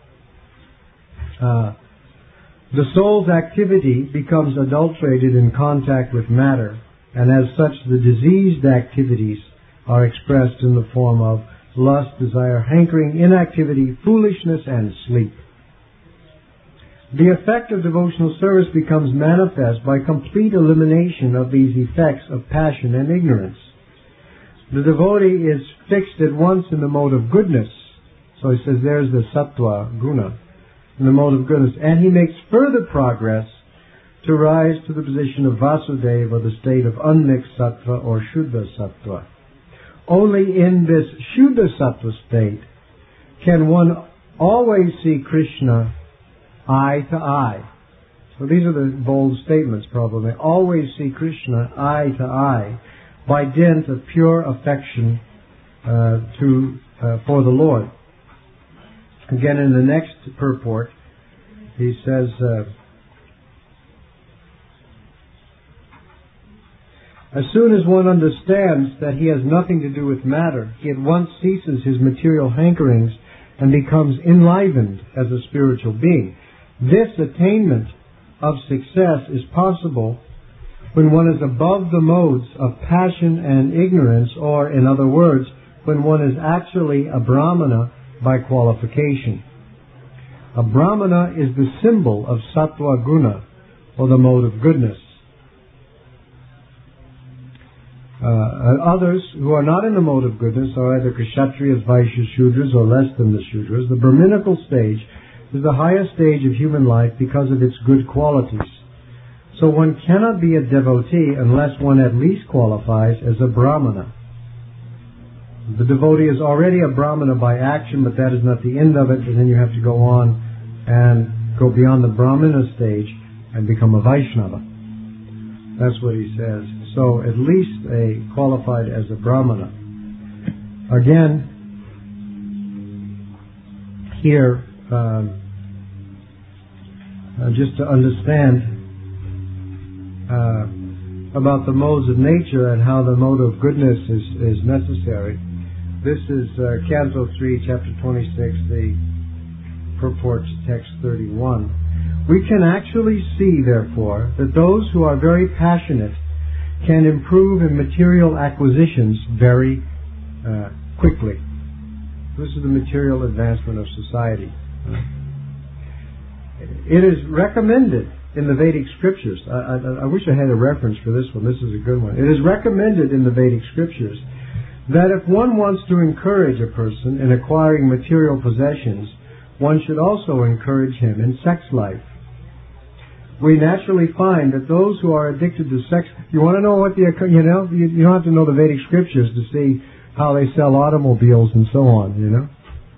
Speaker 1: The soul's activity becomes adulterated in contact with matter, and as such the diseased activities are expressed in the form of lust, desire, hankering, inactivity, foolishness, and sleep. The effect of devotional service becomes manifest by complete elimination of these effects of passion and ignorance. The devotee is fixed at once in the mode of goodness. So he says there's the sattva guna, in the mode of goodness. And he makes further progress to rise to the position of Vasudeva, or the state of unmixed sattva or Shuddha Sattva. Only in this Shuddha Sattva state can one always see Krishna eye to eye. So these are the bold statements probably. Always see Krishna eye to eye by dint of pure affection for the Lord. Again, in the next purport, he says, as soon as one understands that he has nothing to do with matter, he at once ceases his material hankerings and becomes enlivened as a spiritual being. This attainment of success is possible when one is above the modes of passion and ignorance, or, in other words, when one is actually a Brahmana by qualification. A Brahmana is the symbol of Sattva Guna, or the mode of goodness. Others who are not in the mode of goodness are either Kshatriyas, Vaishyas, Shudras, or less than the Shudras. The Brahminical stage is the highest stage of human life because of its good qualities. So one cannot be a devotee unless one at least qualifies as a Brahmana. The devotee is already a Brahmana by action, but that is not the end of it, and then you have to go on and go beyond the Brahmana stage and become a Vaishnava. That's what he says. So at least qualified as a Brahmana. Again, here, just to understand about the modes of nature and how the mode of goodness is necessary. This is Canto 3, Chapter 26, the purport to text 31. We can actually see, therefore, that those who are very passionate can improve in material acquisitions very quickly. This is the material advancement of society. It is recommended in the Vedic scriptures. I wish I had a reference for this one. This is a good one. It is recommended in the Vedic scriptures that if one wants to encourage a person in acquiring material possessions, one should also encourage him in sex life. We naturally find that those who are addicted to sex, you want to know what you don't have to know the Vedic scriptures to see how they sell automobiles and so on,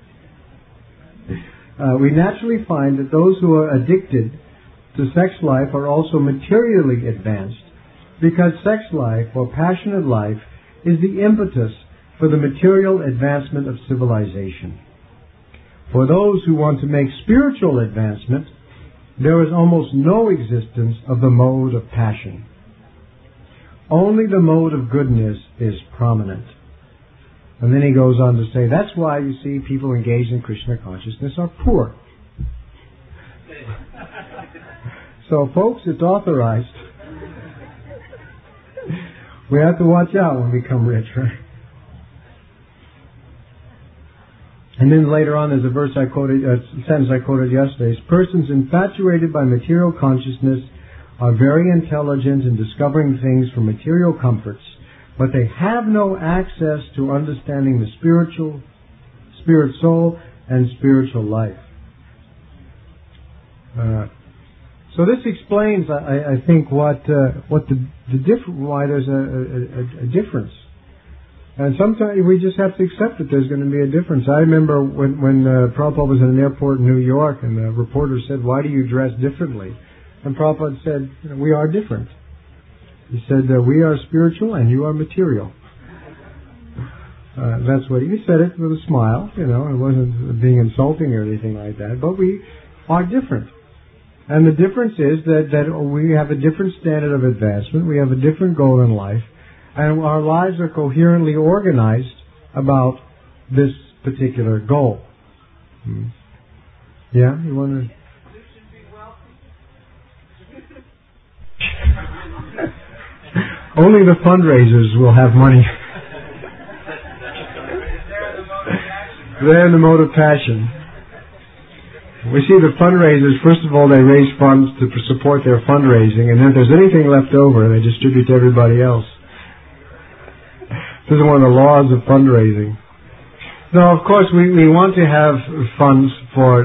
Speaker 1: we naturally find that those who are addicted to sex life are also materially advanced, because sex life, or passionate life, is the impetus for the material advancement of civilization. For those who want to make spiritual advancement, there is almost no existence of the mode of passion. Only the mode of goodness is prominent. And then he goes on to say, that's why you see people engaged in Krishna consciousness are poor. So folks, it's authorized. We have to watch out when we become rich, right? And then later on, there's a verse I quoted, a sentence I quoted yesterday. Persons infatuated by material consciousness are very intelligent in discovering things from material comforts, but they have no access to understanding the spirit soul, and spiritual life. So this explains, I think, why there's a difference. And sometimes we just have to accept that there's going to be a difference. I remember when Prabhupada was in an airport in New York, and the reporter said, "Why do you dress differently?" And Prabhupada said, "We are different." He said, "We are spiritual and you are material." That's what he said, it with a smile. It wasn't being insulting or anything like that. But we are different. And the difference is that we have a different standard of advancement. We have a different goal in life. And our lives are coherently organized about this particular goal. Yeah, you want to... Only the fundraisers will have money. They're in the mode of passion. We see the fundraisers, first of all, they raise funds to support their fundraising, and then if there's anything left over, they distribute to everybody else. This is one of the laws of fundraising. Now, of course, we want to have funds for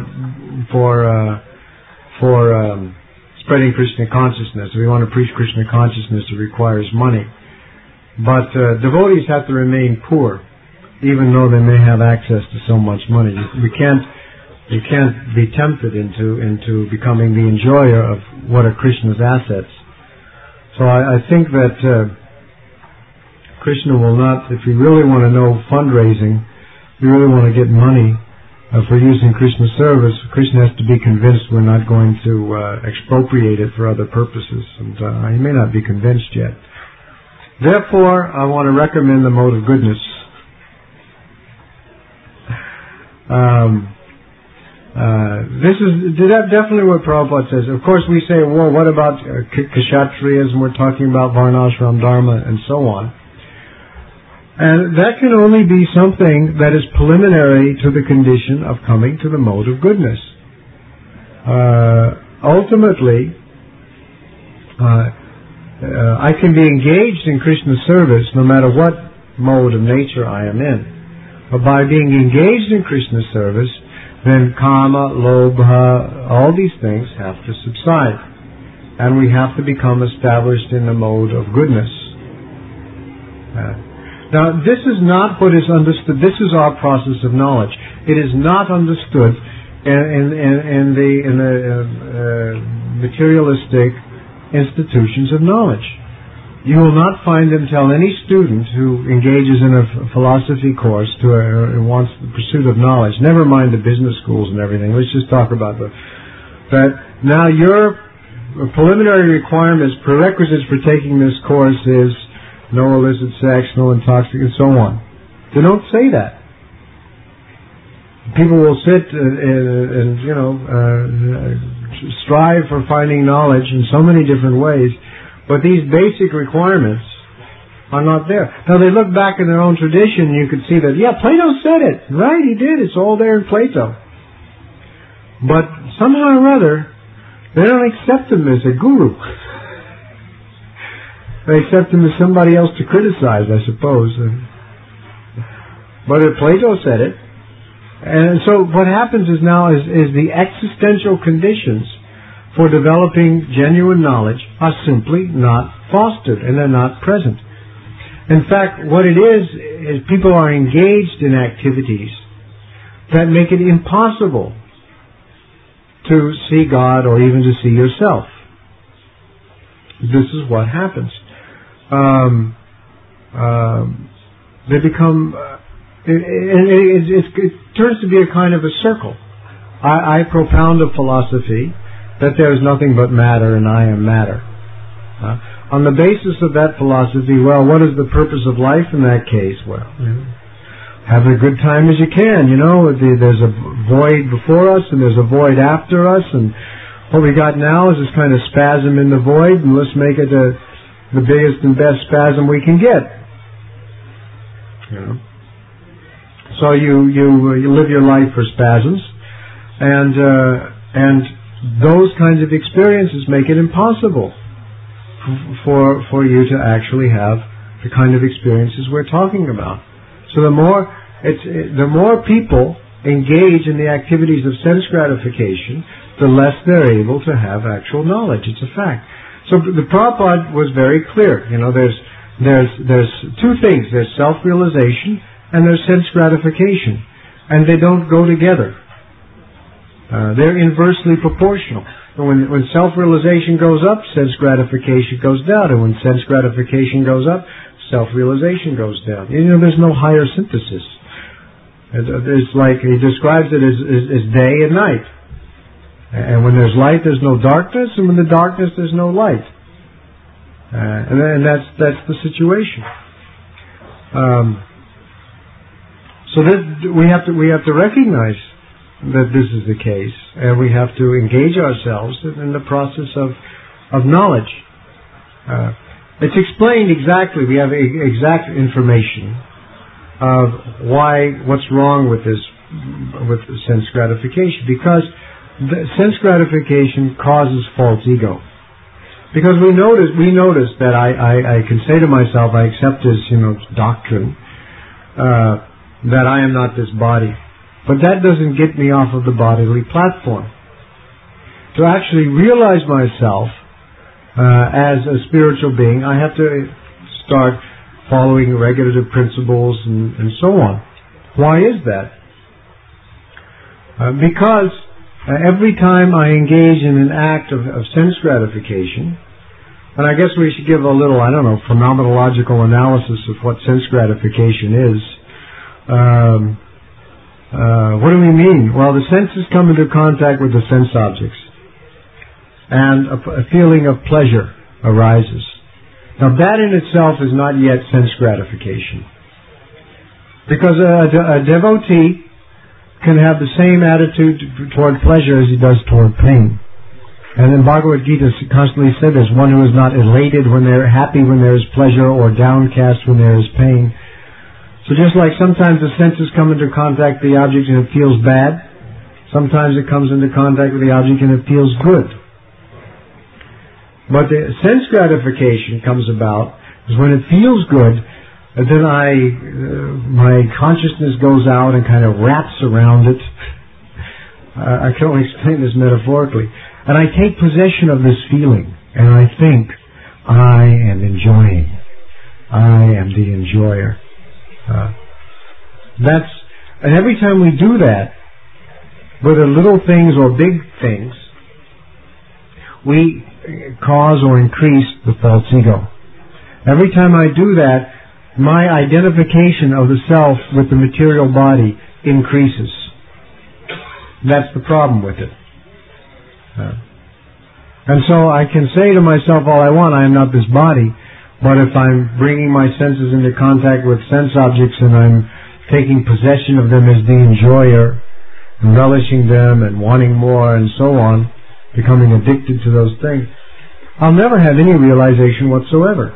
Speaker 1: spreading Krishna consciousness. We want to preach Krishna consciousness. It requires money. But devotees have to remain poor, even though they may have access to so much money. You can't be tempted into becoming the enjoyer of what are Krishna's assets. So I think that Krishna will not, if you really want to know fundraising, if you really want to get money for using Krishna's service, Krishna has to be convinced we're not going to expropriate it for other purposes. And he may not be convinced yet. Therefore, I want to recommend the mode of goodness. This is definitely what Prabhupada says. Of course, we say, well, what about Kshatriyas, and we're talking about Varnashram Dharma and so on. And that can only be something that is preliminary to the condition of coming to the mode of goodness. Ultimately, I can be engaged in Krishna's service no matter what mode of nature I am in. But by being engaged in Krishna's service, then kama, lobha, all these things have to subside. And we have to become established in the mode of goodness. Now, this is not what is understood. This is our process of knowledge. It is not understood in the materialistic institutions of knowledge. You will not find them tell any student who engages in a philosophy course who wants the pursuit of knowledge, never mind the business schools and everything. Let's just talk about that. Now, your preliminary requirements, prerequisites for taking this course is no illicit sex, no intoxicant, and so on. They don't say that. People will sit and strive for finding knowledge in so many different ways, but these basic requirements are not there. Now, they look back in their own tradition, you could see that, yeah, Plato said it. Right, he did. It's all there in Plato. But somehow or other, they don't accept him as a guru. They accept him as somebody else to criticize, I suppose. But Plato said it. And so what happens is now is the existential conditions for developing genuine knowledge are simply not fostered, and they're not present. In fact, what it is people are engaged in activities that make it impossible to see God or even to see yourself. This is what happens. They become... It turns to be a kind of a circle. I propound a philosophy that there is nothing but matter and I am matter. On the basis of that philosophy, well, what is the purpose of life in that case? Well, have a good time as you can. There's a void before us and there's a void after us, and what we got now is this kind of spasm in the void, and let's make it the biggest and best spasm we can get. You know. So you live your life for spasms, and those kinds of experiences make it impossible for you to actually have the kind of experiences we're talking about. So the more people engage in the activities of sense gratification, the less they're able to have actual knowledge. It's a fact. So the Prabhupada was very clear. You know, there's two things. There's self-realization and there's sense gratification, and they don't go together. They're inversely proportional. When self-realization goes up, sense gratification goes down, and when sense gratification goes up, self-realization goes down. You know, there's no higher synthesis. It's like he describes it as day and night. And when there's light, there's no darkness, and when there's darkness, there's no light. And that's the situation. So we have to recognize that this is the case, and we have to engage ourselves in the process of knowledge. It's explained exactly. We have exact information of what's wrong with sense gratification, because the sense gratification causes false ego. Because we notice that I can say to myself, I accept this, doctrine, that I am not this body. But that doesn't get me off of the bodily platform. To actually realize myself as a spiritual being, I have to start following regulative principles and so on. Why is that? Because every time I engage in an act of sense gratification, and I guess we should give a little, phenomenological analysis of what sense gratification is. What do we mean? Well, the senses come into contact with the sense objects, and a feeling of pleasure arises. Now that in itself is not yet sense gratification, because a devotee can have the same attitude toward pleasure as he does toward pain. And in Bhagavad Gita constantly said there's one who is not elated when they're happy when there is pleasure, or downcast when there is pain. So just like sometimes the senses come into contact with the object and it feels bad, sometimes it comes into contact with the object and it feels good. But the sense gratification comes about is when it feels good, and then my consciousness goes out and kind of wraps around it. I can only explain this metaphorically. And I take possession of this feeling, and I think, I am enjoying. I am the enjoyer. And every time we do that, whether little things or big things, we cause or increase the false ego. Every time I do that, my identification of the self with the material body increases. That's the problem with it. And so I can say to myself all I want, I am not this body, but if I'm bringing my senses into contact with sense objects and I'm taking possession of them as the enjoyer, and relishing them and wanting more and so on, becoming addicted to those things, I'll never have any realization whatsoever.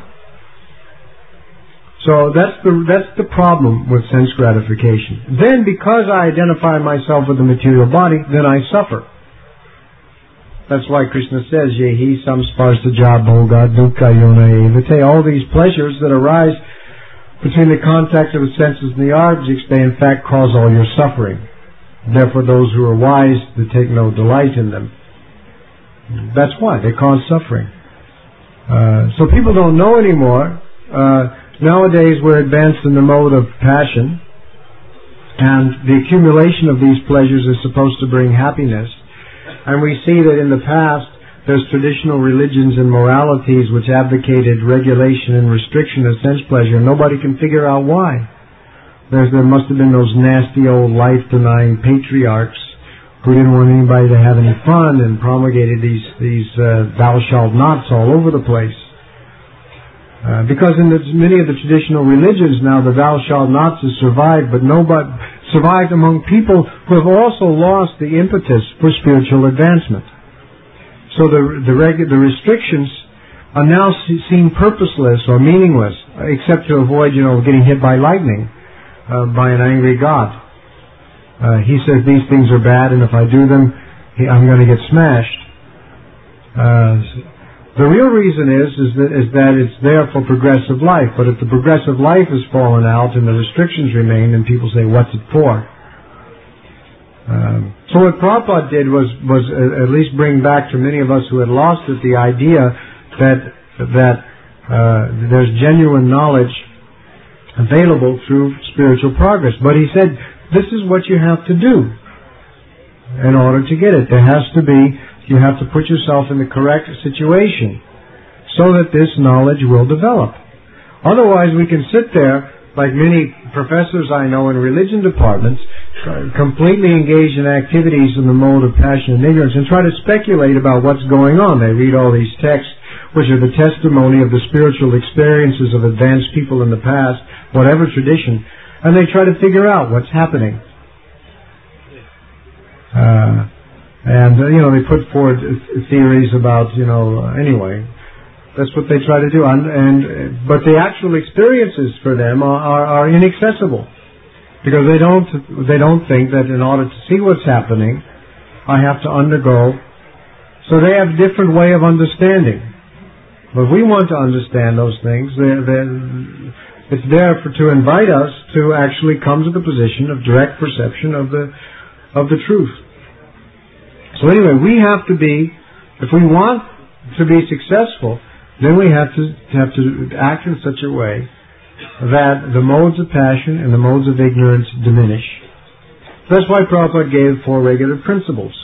Speaker 1: So that's the problem with sense gratification. Then because I identify myself with the material body, then I suffer. That's why Krishna says, Yehi samsparsaja bhoga dukkha yona evate. All these pleasures that arise between the contact of the senses and the objects, they in fact cause all your suffering. Therefore those who are wise, they take no delight in them. That's why they cause suffering. So people don't know anymore. Nowadays we're advanced in the mode of passion, and the accumulation of these pleasures is supposed to bring happiness. And we see that in the past there's traditional religions and moralities which advocated regulation and restriction of sense pleasure. Nobody can figure out why. There must have been those nasty old life-denying patriarchs who didn't want anybody to have any fun and promulgated these thou shalt nots all over the place. Because in many of the traditional religions now, the thou shalt nots has survived, but survived among people who have also lost the impetus for spiritual advancement. So the restrictions are now seen purposeless or meaningless, except to avoid, getting hit by lightning, by an angry God. He says these things are bad, and if I do them, I'm going to get smashed. The real reason is that it's there for progressive life, but if the progressive life has fallen out and the restrictions remain, then people say, what's it for? So what Prabhupada did was at least bring back to many of us who had lost it the idea that there's genuine knowledge available through spiritual progress. But he said, this is what you have to do in order to get it. You have to put yourself in the correct situation so that this knowledge will develop. Otherwise we can sit there, like many professors I know in religion departments, completely engaged in activities in the mode of passion and ignorance and try to speculate about what's going on. They read all these texts which are the testimony of the spiritual experiences of advanced people in the past, whatever tradition, and they try to figure out what's happening. They put forward theories about, anyway, that's what they try to do. But the actual experiences for them are inaccessible, because they don't think that in order to see what's happening, I have to undergo. So they have a different way of understanding. But we want to understand those things. It's there to invite us to actually come to the position of direct perception of the truth. So anyway, we have to be, if we want to be successful, then we have to act in such a way that the modes of passion and the modes of ignorance diminish. That's why Prabhupada gave 4 regular principles,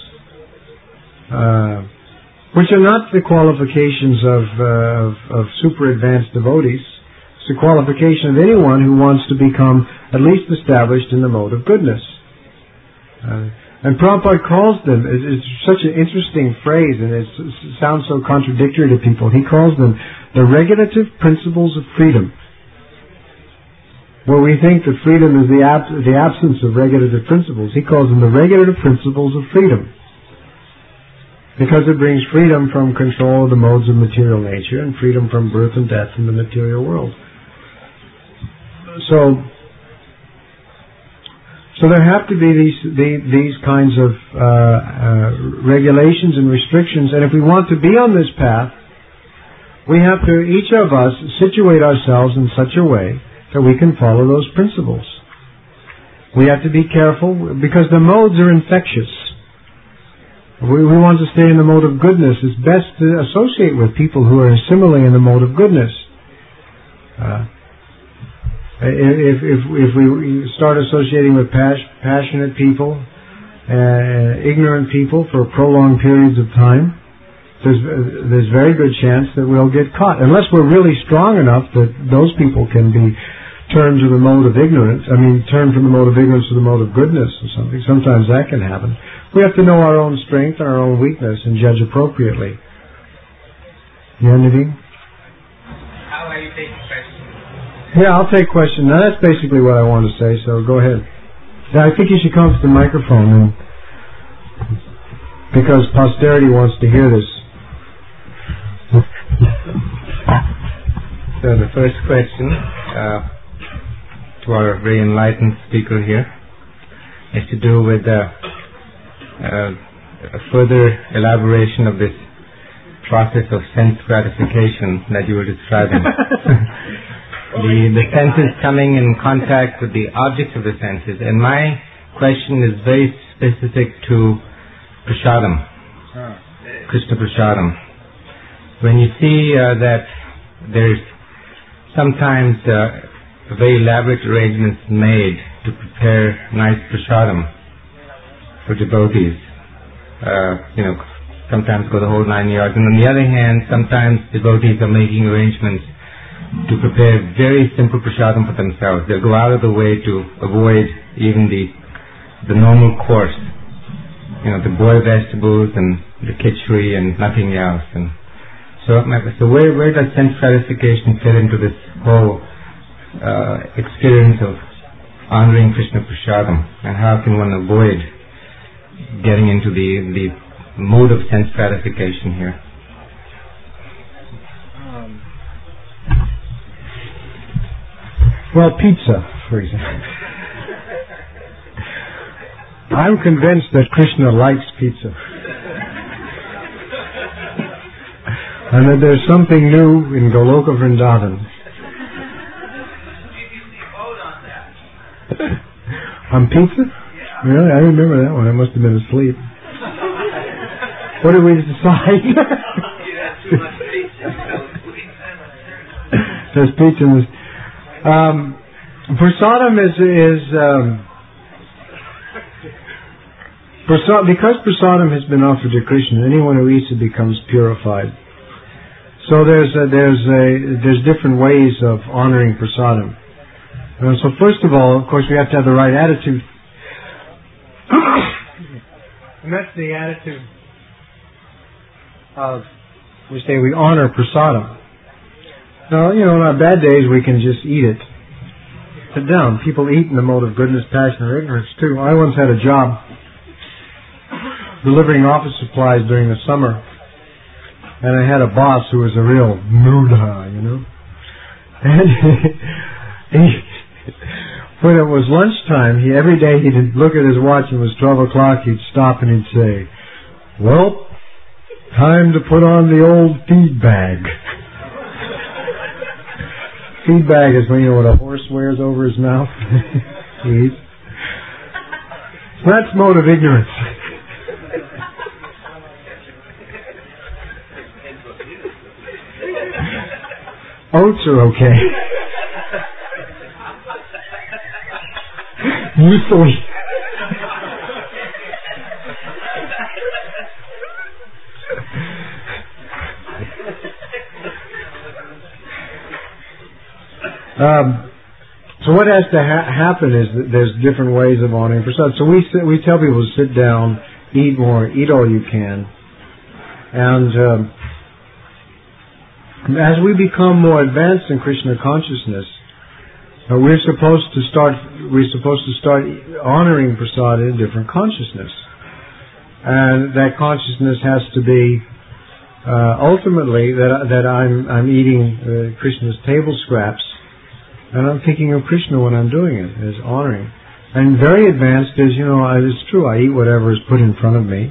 Speaker 1: which are not the qualifications of super advanced devotees. It's the qualification of anyone who wants to become at least established in the mode of goodness. And Prabhupada calls them, it's such an interesting phrase, and it sounds so contradictory to people. He calls them the regulative principles of freedom. Where we think that freedom is the absence of regulative principles, he calls them the regulative principles of freedom. Because it brings freedom from control of the modes of material nature and freedom from birth and death in the material world. So there have to be these kinds of regulations and restrictions, and if we want to be on this path, we have to, each of us, situate ourselves in such a way that we can follow those principles. We have to be careful, because the modes are infectious. We want to stay in the mode of goodness. It's best to associate with people who are similarly in the mode of goodness. If we start associating with passionate people, ignorant people for prolonged periods of time, there's very good chance that we'll get caught. Unless we're really strong enough that those people can be turned to the mode of ignorance, turned from the mode of ignorance to the mode of goodness or something. Sometimes that can happen. We have to know our own strength and our own weakness and judge appropriately. You have anything?
Speaker 2: How are you taking questions?
Speaker 1: Yeah, I'll take questions. Now that's basically what I want to say, so go ahead. Now, I think you should come to the microphone, because posterity wants to hear this.
Speaker 2: So the first question to our very enlightened speaker here is to do with a further elaboration of this process of sense gratification that you were describing. The senses coming in contact with the objects of the senses. And my question is very specific to prasadam, Krishna prasadam. When you see that there's sometimes very elaborate arrangements made to prepare nice prasadam for devotees, sometimes go the whole 9 yards. And on the other hand, sometimes devotees are making arrangements to prepare very simple prasadam for themselves. They'll go out of the way to avoid even the normal course, the boiled vegetables and the khichdi and nothing else. And so where does sense gratification fit into this whole experience of honoring Krishna prasadam, and how can one avoid getting into the mode of sense gratification here?
Speaker 1: Well, pizza, for example. I'm convinced that Krishna likes pizza. And that there's something new in Goloka Vrindavan. On pizza? Really? I remember that one. I must have been asleep. What did we decide? There's pizza in this. Prasadam because prasadam has been offered to Krishna, anyone who eats it becomes purified. So there's different ways of honoring prasadam. So first of all, of course, we have to have the right attitude. And that's the attitude of, we say we honor prasadam. Now, on our bad days we can just eat it. Sit down. People eat in the mode of goodness, passion, or ignorance too. I once had a job delivering office supplies during the summer. And I had a boss who was a real mudha, And when it was lunchtime, every day he'd look at his watch and it was 12 o'clock, he'd stop and he'd say, "Well, time to put on the old feed bag." Feed bag is when what a horse wears over his mouth. He eats. So that's mode of ignorance. Oats are okay. Muesli. So what has to happen is that there's different ways of honoring prasad. So we tell people to sit down, eat more, eat all you can, and as we become more advanced in Krishna consciousness, we're supposed to start honoring prasad in a different consciousness, and that consciousness has to be ultimately that I'm eating Krishna's table scraps. And I'm thinking of Krishna when I'm doing it, as honoring. And very advanced is, it's true, I eat whatever is put in front of me.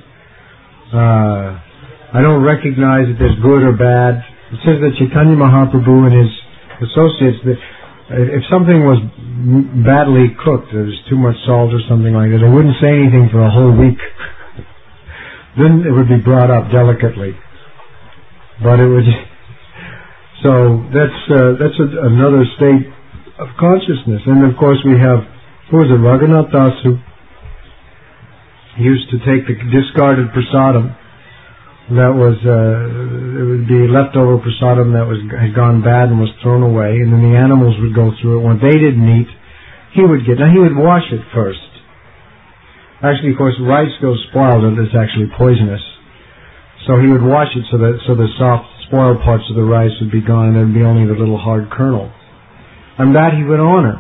Speaker 1: I don't recognize that there's good or bad. It says that Chaitanya Mahaprabhu and his associates, that if something was badly cooked, there was too much salt or something like that, they wouldn't say anything for a whole week. Then it would be brought up delicately. But it would... So that's another state of consciousness. And of course we have, who was it, Raghunath Das, who used to take the discarded prasadam that was, it would be leftover prasadam that had gone bad and was thrown away, and then the animals would go through it. When they didn't eat, he would wash it first. Actually, of course, rice goes spoiled and it's actually poisonous. So he would wash it so the soft, spoiled parts of the rice would be gone and there would be only the little hard kernel. And that he would honor.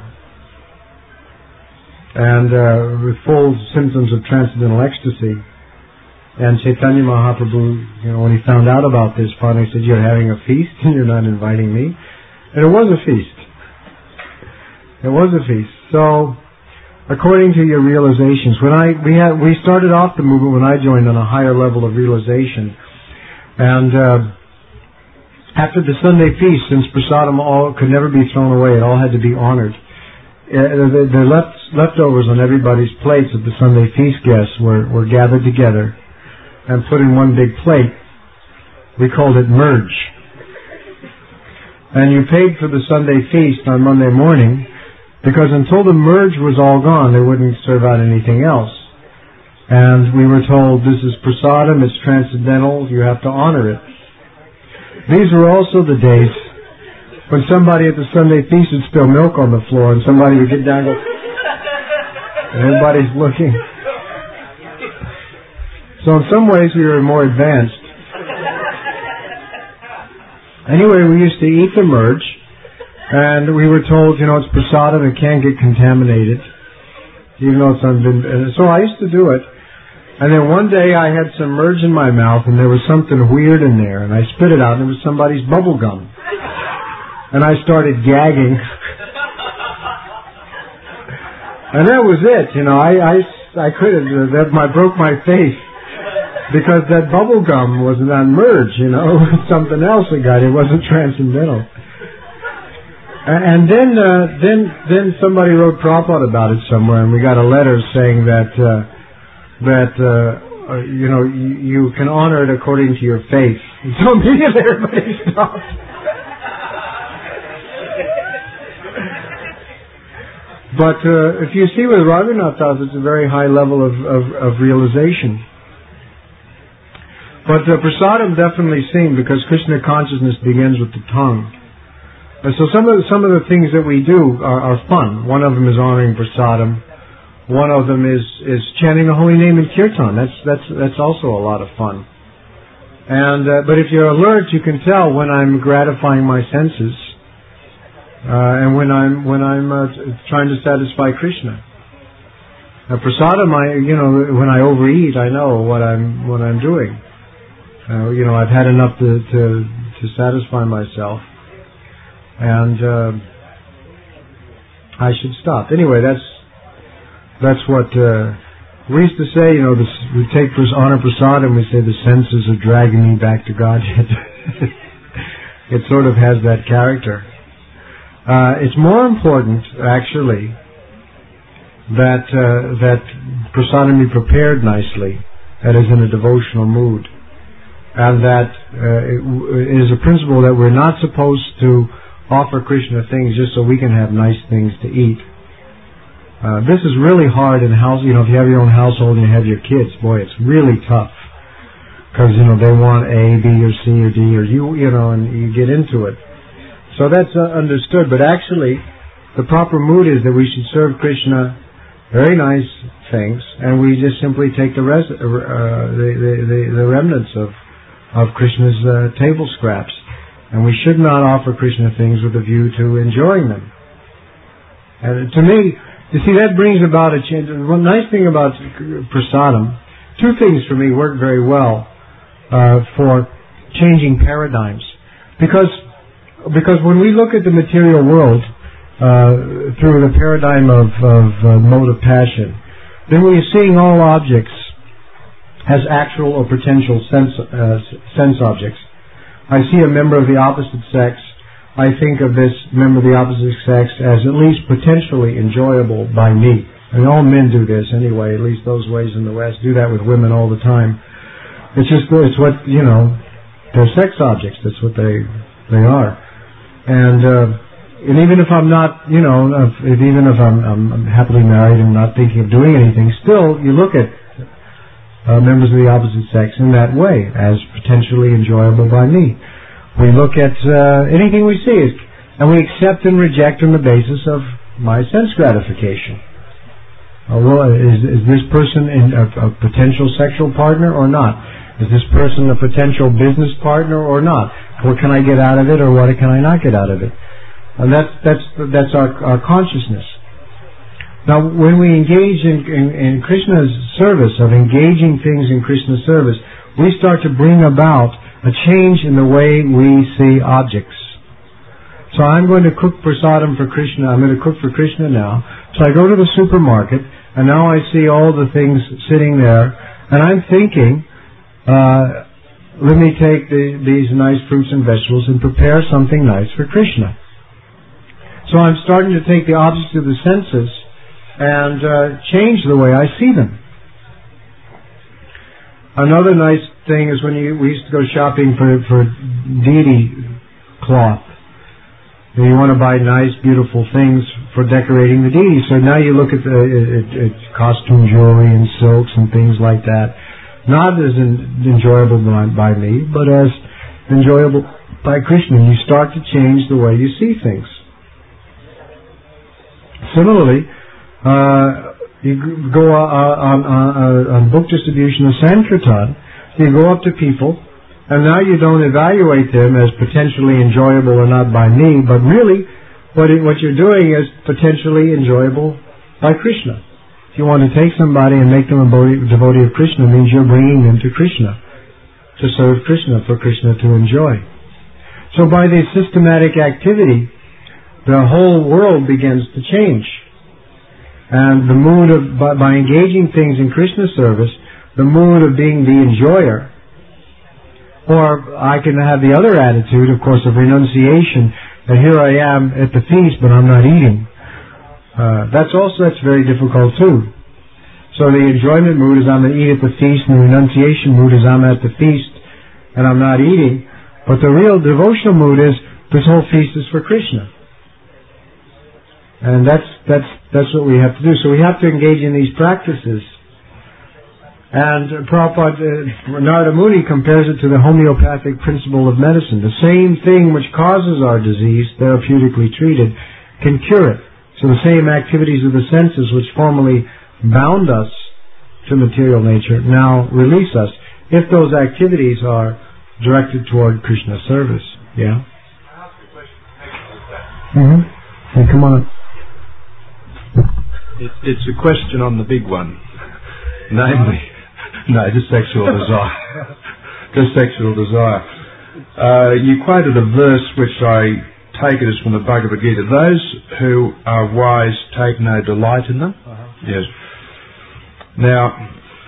Speaker 1: And with full symptoms of transcendental ecstasy. And Chaitanya Mahaprabhu, when he found out about this, finally said, "You're having a feast and you're not inviting me." And it was a feast. It was a feast. So, according to your realizations, we started off the movement when I joined on a higher level of realization. And after the Sunday feast, since prasadam could never be thrown away, it all had to be honored. The leftovers on everybody's plates of the Sunday feast guests were gathered together and put in one big plate. We called it merge. And you paid for the Sunday feast on Monday morning, because until the merge was all gone, they wouldn't serve out anything else. And we were told, this is prasadam, it's transcendental, you have to honor it. These were also the days when somebody at the Sunday feast would spill milk on the floor and somebody would get down and go, and everybody's looking. So in some ways we were more advanced. Anyway, we used to eat the merge, and we were told, it's prasadam, it can't get contaminated, even though it's unbeen. So I used to do it. And then one day I had some merge in my mouth and there was something weird in there, and I spit it out and it was somebody's bubble gum. And I started gagging. And that was it, I couldn't, broke my face. Because that bubble gum was not merged, something else I got. It wasn't transcendental. And then somebody wrote Prabhupada about it somewhere, and we got a letter saying that you can honor it according to your faith. And so immediately everybody stopped. But if you see with Raghunath Das, it's a very high level of realization. But prasadam definitely seen, because Krishna consciousness begins with the tongue. So some of the things that we do are fun. One of them is honoring prasadam. One of them is chanting the holy name in kirtan. That's also a lot of fun. And but if you're alert, you can tell when I'm gratifying my senses, and when I'm trying to satisfy Krishna. Prasadam, when I overeat, I know what I'm doing. I've had enough to satisfy myself, and I should stop. Anyway, that's what we used to say. We take honor prasadam, we say the senses are dragging me back to Godhead. It sort of has that character. It's more important, actually, that prasadam be prepared nicely, that is in a devotional mood. And that it is a principle that we're not supposed to offer Krishna things just so we can have nice things to eat. This is really hard in house. If you have your own household and you have your kids, boy, it's really tough. Because, they want A, B, or C, or D, or and you get into it. So that's understood. But actually, the proper mood is that we should serve Krishna very nice things, and we just simply take the remnants of Krishna's table scraps. And we should not offer Krishna things with a view to enjoying them. And to me, you see, that brings about a change. One nice thing about prasadam, two things for me work very well for changing paradigms. Because when we look at the material world through the paradigm of mode of passion, then we're seeing all objects as actual or potential sense objects. I see a member of the opposite sex. I think of this member of the opposite sex as at least potentially enjoyable by me. And all men do this anyway, at least those ways in the West do that with women all the time. It's what, they're sex objects. That's what they are. And even if I'm not, even if I'm happily married and not thinking of doing anything, still you look at members of the opposite sex in that way, as potentially enjoyable by me. We look at anything we see, and we accept and reject on the basis of my sense gratification. Is this person a potential sexual partner or not? Is this person a potential business partner or not? What can I get out of it, or what can I not get out of it? And that's our consciousness. Now, when we engage in Krishna's service, of engaging things in Krishna's service, we start to bring about a change in the way we see objects. So I'm going to cook prasadam for Krishna. I'm going to cook for Krishna now. So I go to the supermarket, and now I see all the things sitting there, and I'm thinking, let me take these nice fruits and vegetables and prepare something nice for Krishna. So I'm starting to take the objects of the senses and change the way I see them. Another nice thing is when we used to go shopping for deity cloth. You want to buy nice, beautiful things for decorating the deity. So now you look at it's costume jewelry and silks and things like that. Not as enjoyable by me, but as enjoyable by Krishna. You start to change the way you see things. Similarly, you go on book distribution of Sankirtan, you go up to people, and now you don't evaluate them as potentially enjoyable or not by me, but really what you're doing is potentially enjoyable by Krishna. If you want to take somebody and make them a devotee of Krishna, it means you're bringing them to Krishna, to serve Krishna, for Krishna to enjoy. So by this systematic activity, the whole world begins to change. And the mood of, by engaging things in Krishna service, the mood of being the enjoyer, or I can have the other attitude, of course, of renunciation, that here I am at the feast, but I'm not eating. That's very difficult too. So the enjoyment mood is I'm going to eat at the feast, and the renunciation mood is I'm at the feast and I'm not eating. But the real devotional mood is this whole feast is for Krishna. And that's what we have to do. So we have to engage in these practices. And Prabhupada, Narada Muni compares it to the homeopathic principle of medicine. The same thing which causes our disease, therapeutically treated, can cure it. So the same activities of the senses which formerly bound us to material nature now release us if those activities are directed toward Krishna service. Yeah?
Speaker 3: I'll ask a question.
Speaker 1: Hey, come on up.
Speaker 3: It's a question on the big one, namely, just sexual desire. Just sexual desire. You quoted a verse which I take it as from the Bhagavad Gita. Those who are wise take no delight in them. Yes. Now,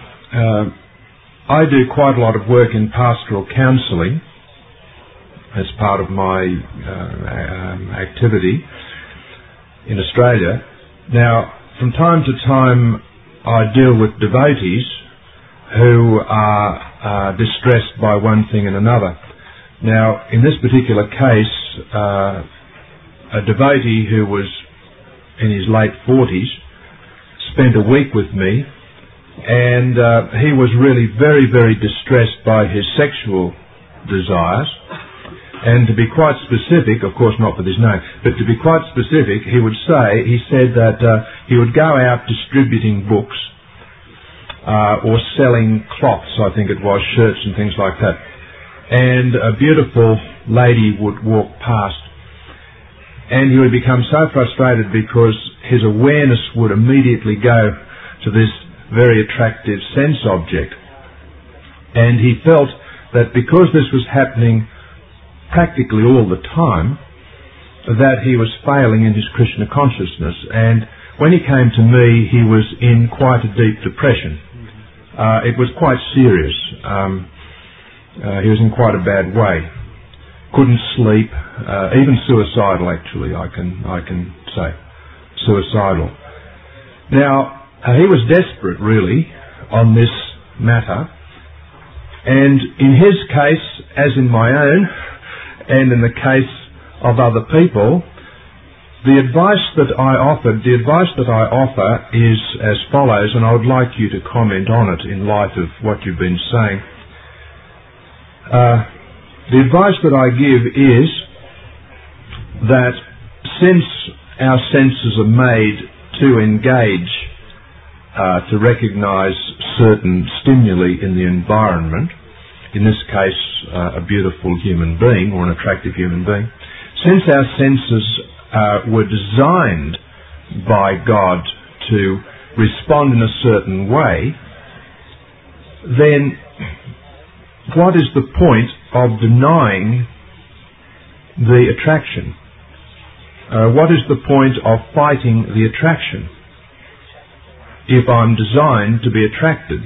Speaker 3: I do quite a lot of work in pastoral counselling as part of my activity in Australia. Now, from time to time, I deal with devotees who are distressed by one thing and another. Now, in this particular case, a devotee who was in his late 40s spent a week with me, and he was really very, very distressed by his sexual desires. And to be quite specific, of course not for this name, but to be quite specific, he said that he would go out distributing books or selling cloths, I think it was, shirts and things like that. And a beautiful lady would walk past, and he would become so frustrated because his awareness would immediately go to this very attractive sense object. And he felt that because this was happening practically all the time, that he was failing in his Krishna consciousness. And when he came to me, he was in quite a deep depression. It was quite serious. He was in quite a bad way. Couldn't sleep, even suicidal actually, I can say. Suicidal. Now, he was desperate really on this matter. And in his case, as in my own, and in the case of other people, the advice that I offer is as follows, and I would like you to comment on it in light of what you've been saying. The advice that I give is that since our senses are made to engage, to recognize certain stimuli in the environment, in this case a beautiful human being or an attractive human being, since our senses were designed by God to respond in a certain way, then what is the point of denying the attraction? What is the point of fighting the attraction if I'm designed to be attracted?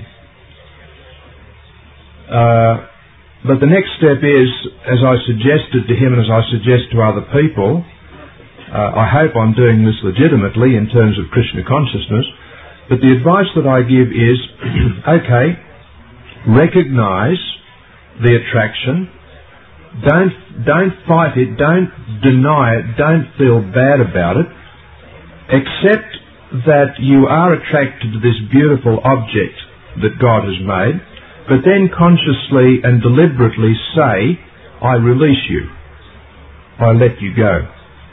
Speaker 3: But the next step is, as I suggested to him and as I suggest to other people, I hope I'm doing this legitimately in terms of Krishna consciousness, but the advice that I give is, okay, recognize the attraction, don't fight it, don't deny it, don't feel bad about it, accept that you are attracted to this beautiful object that God has made, but then consciously and deliberately say, I release you, I let you go.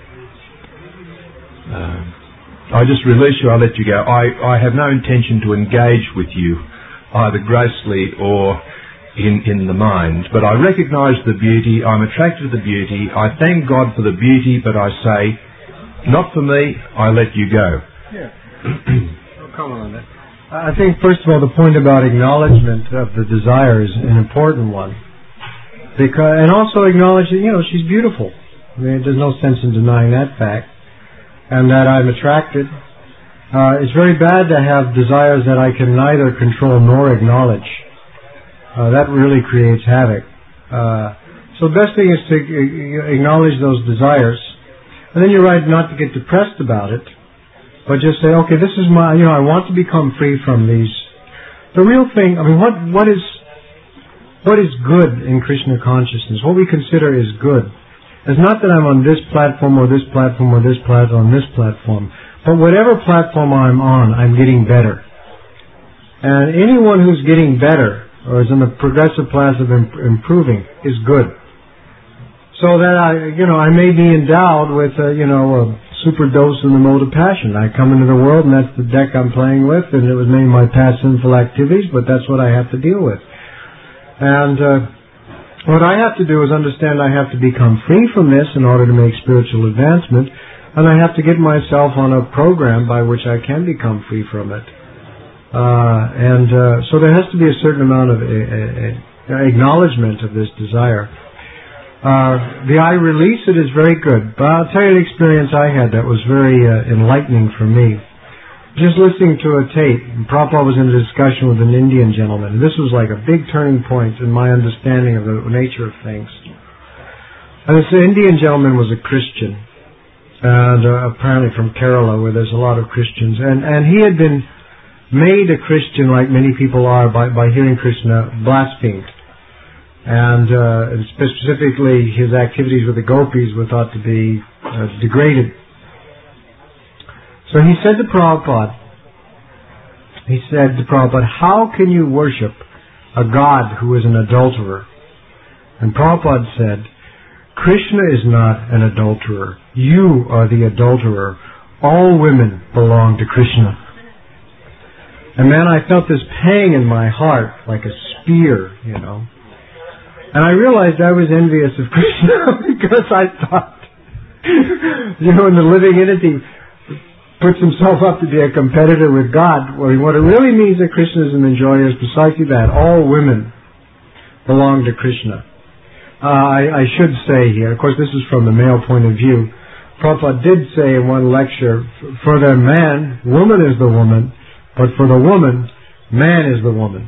Speaker 3: I just release you, I let you go. I have no intention to engage with you, either grossly or in the mind. But I recognize the beauty, I'm attracted to the beauty, I thank God for the beauty, but I say, not for me, I let you go.
Speaker 1: Yeah. I'll comment on that. I think, first of all, the point about acknowledgement of the desire is an important one. And also acknowledge that, she's beautiful. I mean, there's no sense in denying that fact. And that I'm attracted. It's very bad to have desires that I can neither control nor acknowledge. That really creates havoc. So the best thing is to acknowledge those desires. And then you're right not to get depressed about it, but just say, okay, this is my, I want to become free from these. The real thing, what is good in Krishna consciousness? What we consider is good. It's not that I'm on this platform or this platform or this platform or this platform, but whatever platform I'm on, I'm getting better. And anyone who's getting better or is in the progressive class of improving is good. So that I may be endowed with a super dose in the mode of passion. I come into the world and that's the deck I'm playing with, and it was made my past sinful activities, but that's what I have to deal with. And what I have to do is understand I have to become free from this in order to make spiritual advancement, and I have to get myself on a program by which I can become free from it. So there has to be a certain amount of acknowledgement of this desire. The I release it is very good, but I'll tell you the experience I had that was very enlightening for me. Just listening to a tape, and Prabhupada was in a discussion with an Indian gentleman. This was like a big turning point in my understanding of the nature of things. And this Indian gentleman was a Christian, and apparently from Kerala, where there's a lot of Christians. And he had been made a Christian, like many people are, by hearing Krishna blasphemed. And specifically his activities with the gopis were thought to be degraded. So he said to Prabhupada, how can you worship a God who is an adulterer? And Prabhupada said, Krishna is not an adulterer. You are the adulterer. All women belong to Krishna. And man, I felt this pang in my heart, like a spear, And I realized I was envious of Krishna because I thought, when the living entity puts himself up to be a competitor with God, well, what it really means that Krishna is an enjoyer is precisely that. All women belong to Krishna. I should say here, of course this is from the male point of view, Prabhupada did say in one lecture, for the man, woman is the woman, but for the woman, man is the woman.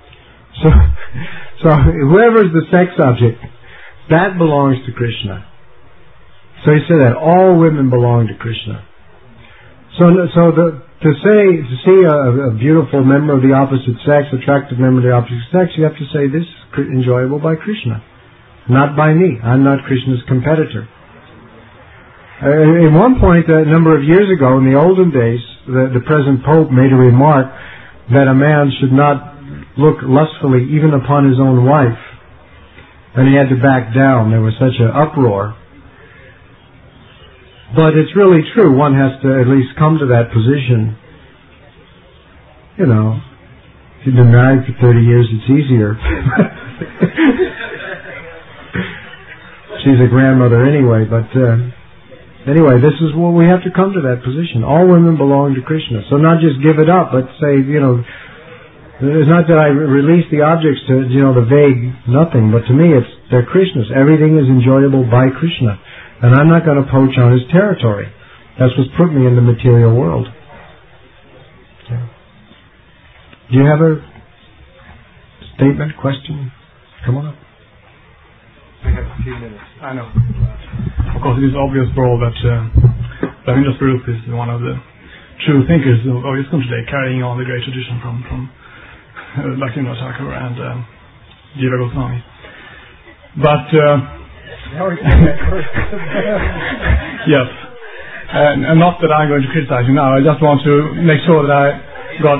Speaker 1: So whoever is the sex object, that belongs to Krishna. So he said that all women belong to Krishna. To see a beautiful member of the opposite sex, attractive member of the opposite sex, you have to say this is enjoyable by Krishna, not by me. I'm not Krishna's competitor. At one point, a number of years ago, in the olden days, the present Pope made a remark that a man should not look lustfully even upon his own wife. And he had to back down. There was such an uproar. But it's really true. One has to at least come to that position. If you've been married for 30 years, it's easier. She's a grandmother anyway, but anyway, this is what we have to come to that position. All women belong to Krishna. So not just give it up, but say, it's not that I release the objects to, the vague nothing, but to me they're Krishna's. Everything is enjoyable by Krishna. And I'm not going to poach on his territory. That's what's put me in the material world. Okay. Do you have a statement, question? Come on up.
Speaker 4: We have a few minutes. I know. Of course, it is obvious for all that Ravindra Swarup is one of the true thinkers of ISKCON today, carrying on the great tradition from Lakshmana Thakur and Jiva Goswami. But yes, and not that I'm going to criticize you now. I just want to make sure that I got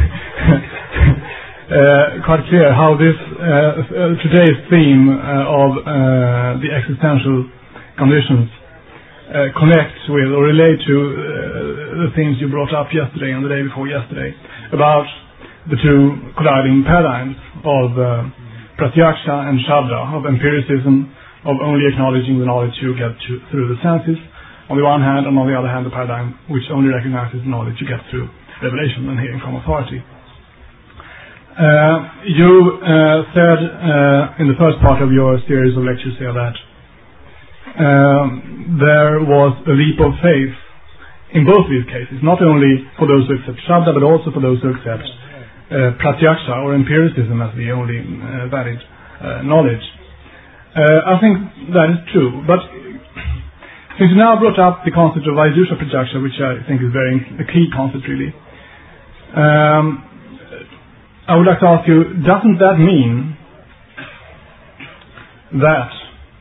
Speaker 4: quite clear how this today's theme of the existential conditions connects with or relate to the themes you brought up yesterday and the day before yesterday about the two colliding paradigms of pratyaksha and shabda, of empiricism, of only acknowledging the knowledge you get through the senses on the one hand, and on the other hand the paradigm which only recognizes the knowledge you get through revelation and hearing from authority. You said in the first part of your series of lectures here that there was a leap of faith in both these cases, not only for those who accept Shraddha, but also for those who accept pratyaksha, or empiricism, as the only valid knowledge. I think that is true, but since you now brought up the concept of Vaidusha Pratyaksha, which I think is a key concept really, I would like to ask you, doesn't that mean that,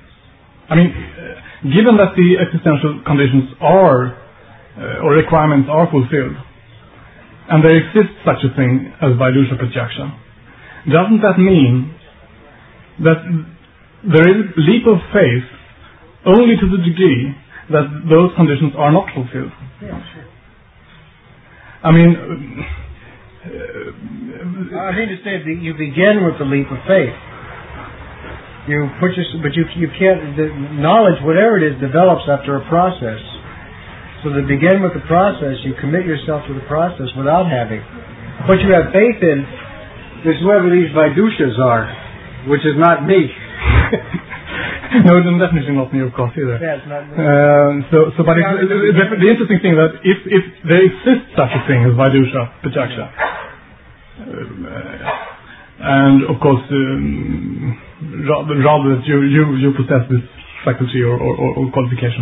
Speaker 4: given that the existential conditions are, or requirements are fulfilled, and there exists such a thing as Vaidusha Pratyaksha, doesn't that mean that there is a leap of faith only to the degree that those conditions are not fulfilled?
Speaker 1: Yeah, sure.
Speaker 4: I mean
Speaker 1: to say that you begin with the leap of faith. You put but you can't. The knowledge, whatever it is, develops after a process. So to begin with the process, you commit yourself to the process without having. What you have faith in is whoever these Vaidushas are, which is not me.
Speaker 4: No, it's definitely not me, of course, either.
Speaker 1: Yeah, it's not me.
Speaker 4: But the interesting thing that if there exists such a thing as Vaidusha Pratyaksha, and of course, rather that you possess this faculty or qualification,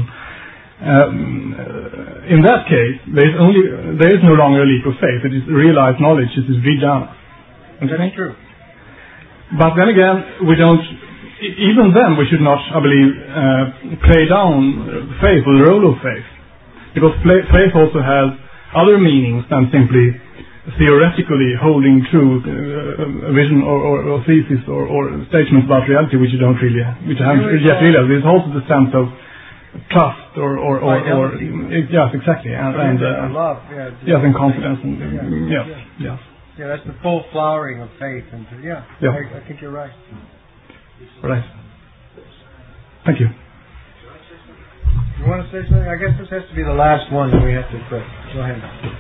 Speaker 4: in that case, there is no longer a leap of faith. It is realized knowledge. It is vijnana.
Speaker 1: That's true.
Speaker 4: But then again, we don't. Even then, we should not, I believe, play down faith or the role of faith, because faith also has other meanings than simply theoretically holding true a vision or thesis or statements about reality which you haven't yet realized. There's also the sense of trust or yes, exactly, and
Speaker 1: love,
Speaker 4: yes, and confidence, and yes.
Speaker 1: Yeah, that's the full flowering of faith, and I think you're right.
Speaker 4: Right. Thank you.
Speaker 1: You want to say something? I guess this has to be the last one that we have to put. Go ahead.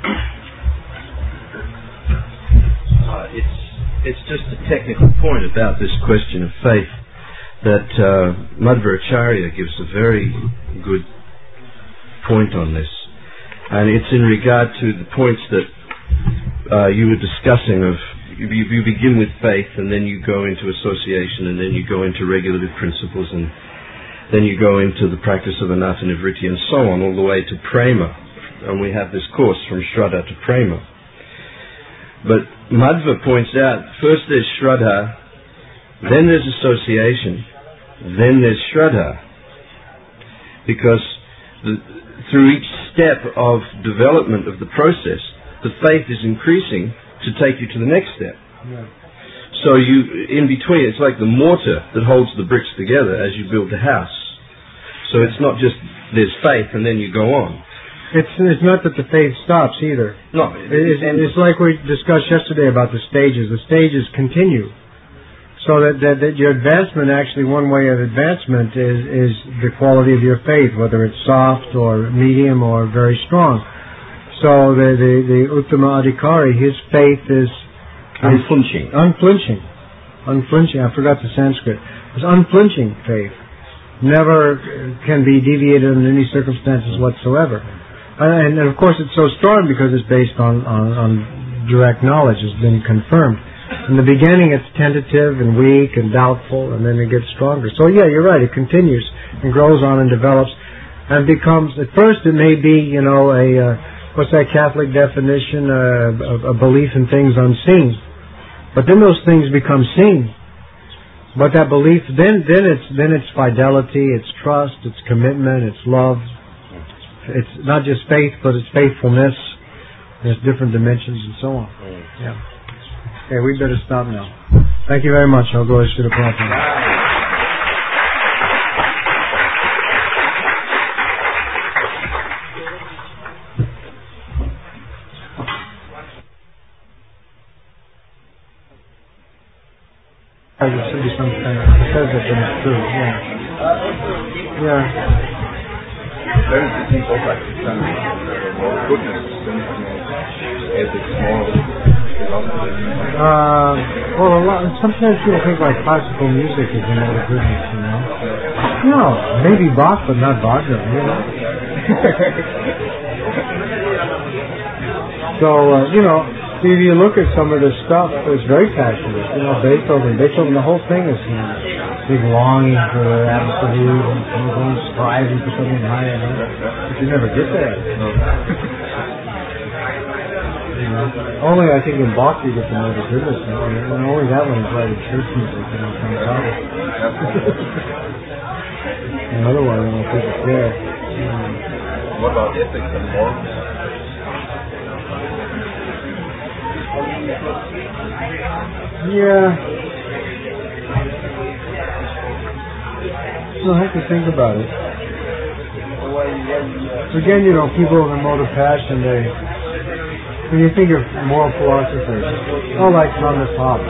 Speaker 5: It's just a technical point about this question of faith that Madhvaracharya gives a very good point on this, and it's in regard to the points that you were discussing of you begin with faith, and then you go into association, and then you go into regulative principles, and then you go into the practice of anatta nivritti, and so on, all the way to prema. And we have this course from Shraddha to prema. But Madhva points out, first there's Shraddha, then there's association, then there's Shraddha. Because through each step of development of the process, the faith is increasing to take you to the next step.
Speaker 1: Yeah.
Speaker 5: So in between, it's like the mortar that holds the bricks together as you build the house. So it's not just there's faith and then you go on.
Speaker 1: It's not that the faith stops either.
Speaker 5: No.
Speaker 1: It's like we discussed yesterday about the stages. The stages continue. So that your advancement, actually one way of advancement is the quality of your faith, whether it's soft or medium or very strong. So the Uttama Adhikari, his faith is
Speaker 5: unflinching.
Speaker 1: Unflinching. I forgot the Sanskrit. It's unflinching faith. Never can be deviated in any circumstances whatsoever. And of course it's so strong because it's based on direct knowledge. It's been confirmed. In the beginning it's tentative and weak and doubtful, and then it gets stronger. So yeah, you're right. It continues and grows on and develops and becomes, at first it may be, what's that Catholic definition? A belief in things unseen. But then those things become seen. But that belief, then it's fidelity, it's trust, it's commitment, it's love. It's not just faith, but it's faithfulness. There's different dimensions and so on. Yeah. Okay, we better stop now. Thank you very much. I'll go to the platform. There should be something that says that it's true. Yeah.
Speaker 6: There is the thing of like more goodness as it's more
Speaker 1: sometimes people think like classical music is a lot of goodness, No, maybe Bach, but not Wagner, So, if you look at some of this stuff, it's very passionate. Beethoven, the whole thing is big longing for the absolute and going striving for something higher. But you never get there. Only I think in Bach you get to know the goodness, and only that one is right in church music, comes out. And otherwise, I don't think it's there.
Speaker 6: What about ethics and morals?
Speaker 1: Yeah. So I have to think about it. So again, people in the mode of passion, when you think of moral philosophers, like Thomas Hobbes,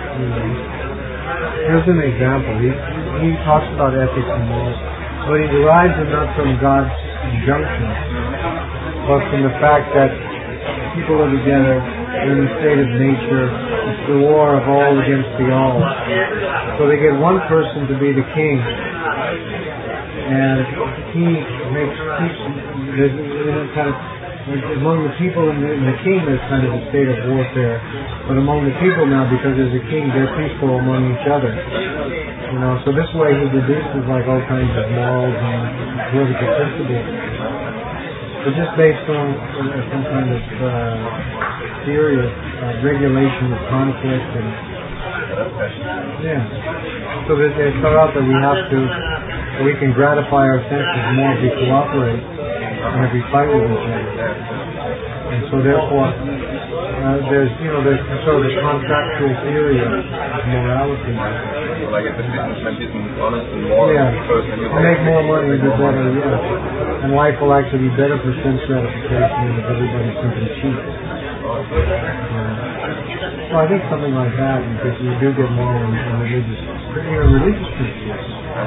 Speaker 1: here's an example. He talks about ethics and morals, but he derives it not from God's injunction, but from the fact that people are together in the state of nature. It's the war of all against the all. So they get one person to be the king, and he makes peace. Among the people and the king, there's kind of a state of warfare. But among the people now, because there's a king, they're peaceful among each other. So this way he reduces all kinds of morals and political principles. But just based on some kind of theory of regulation of conflict and so they start out that we can gratify our senses more if we cooperate and if we fight with each other. And so therefore there's sort of a contractual theory of morality.
Speaker 6: Like if the businessman isn't honest and moral,
Speaker 1: to make more money, do better, and life will actually be better for sense gratification if everybody's simply cheap. So I think something like that, because you do get more in religious principles.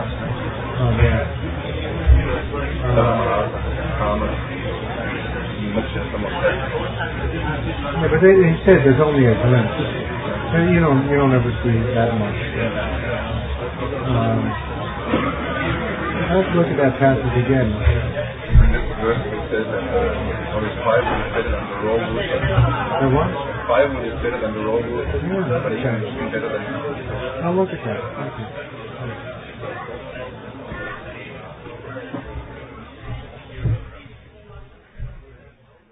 Speaker 1: But he said there's only a glimpse. You don't ever see that much. Let's look at that passage again.
Speaker 6: In this verse it says that only 5 is better than the raw wood.
Speaker 1: The what?
Speaker 6: 5 is better than the raw wood.
Speaker 1: Yeah,
Speaker 6: but even better than...
Speaker 1: I'll look at that. Okay.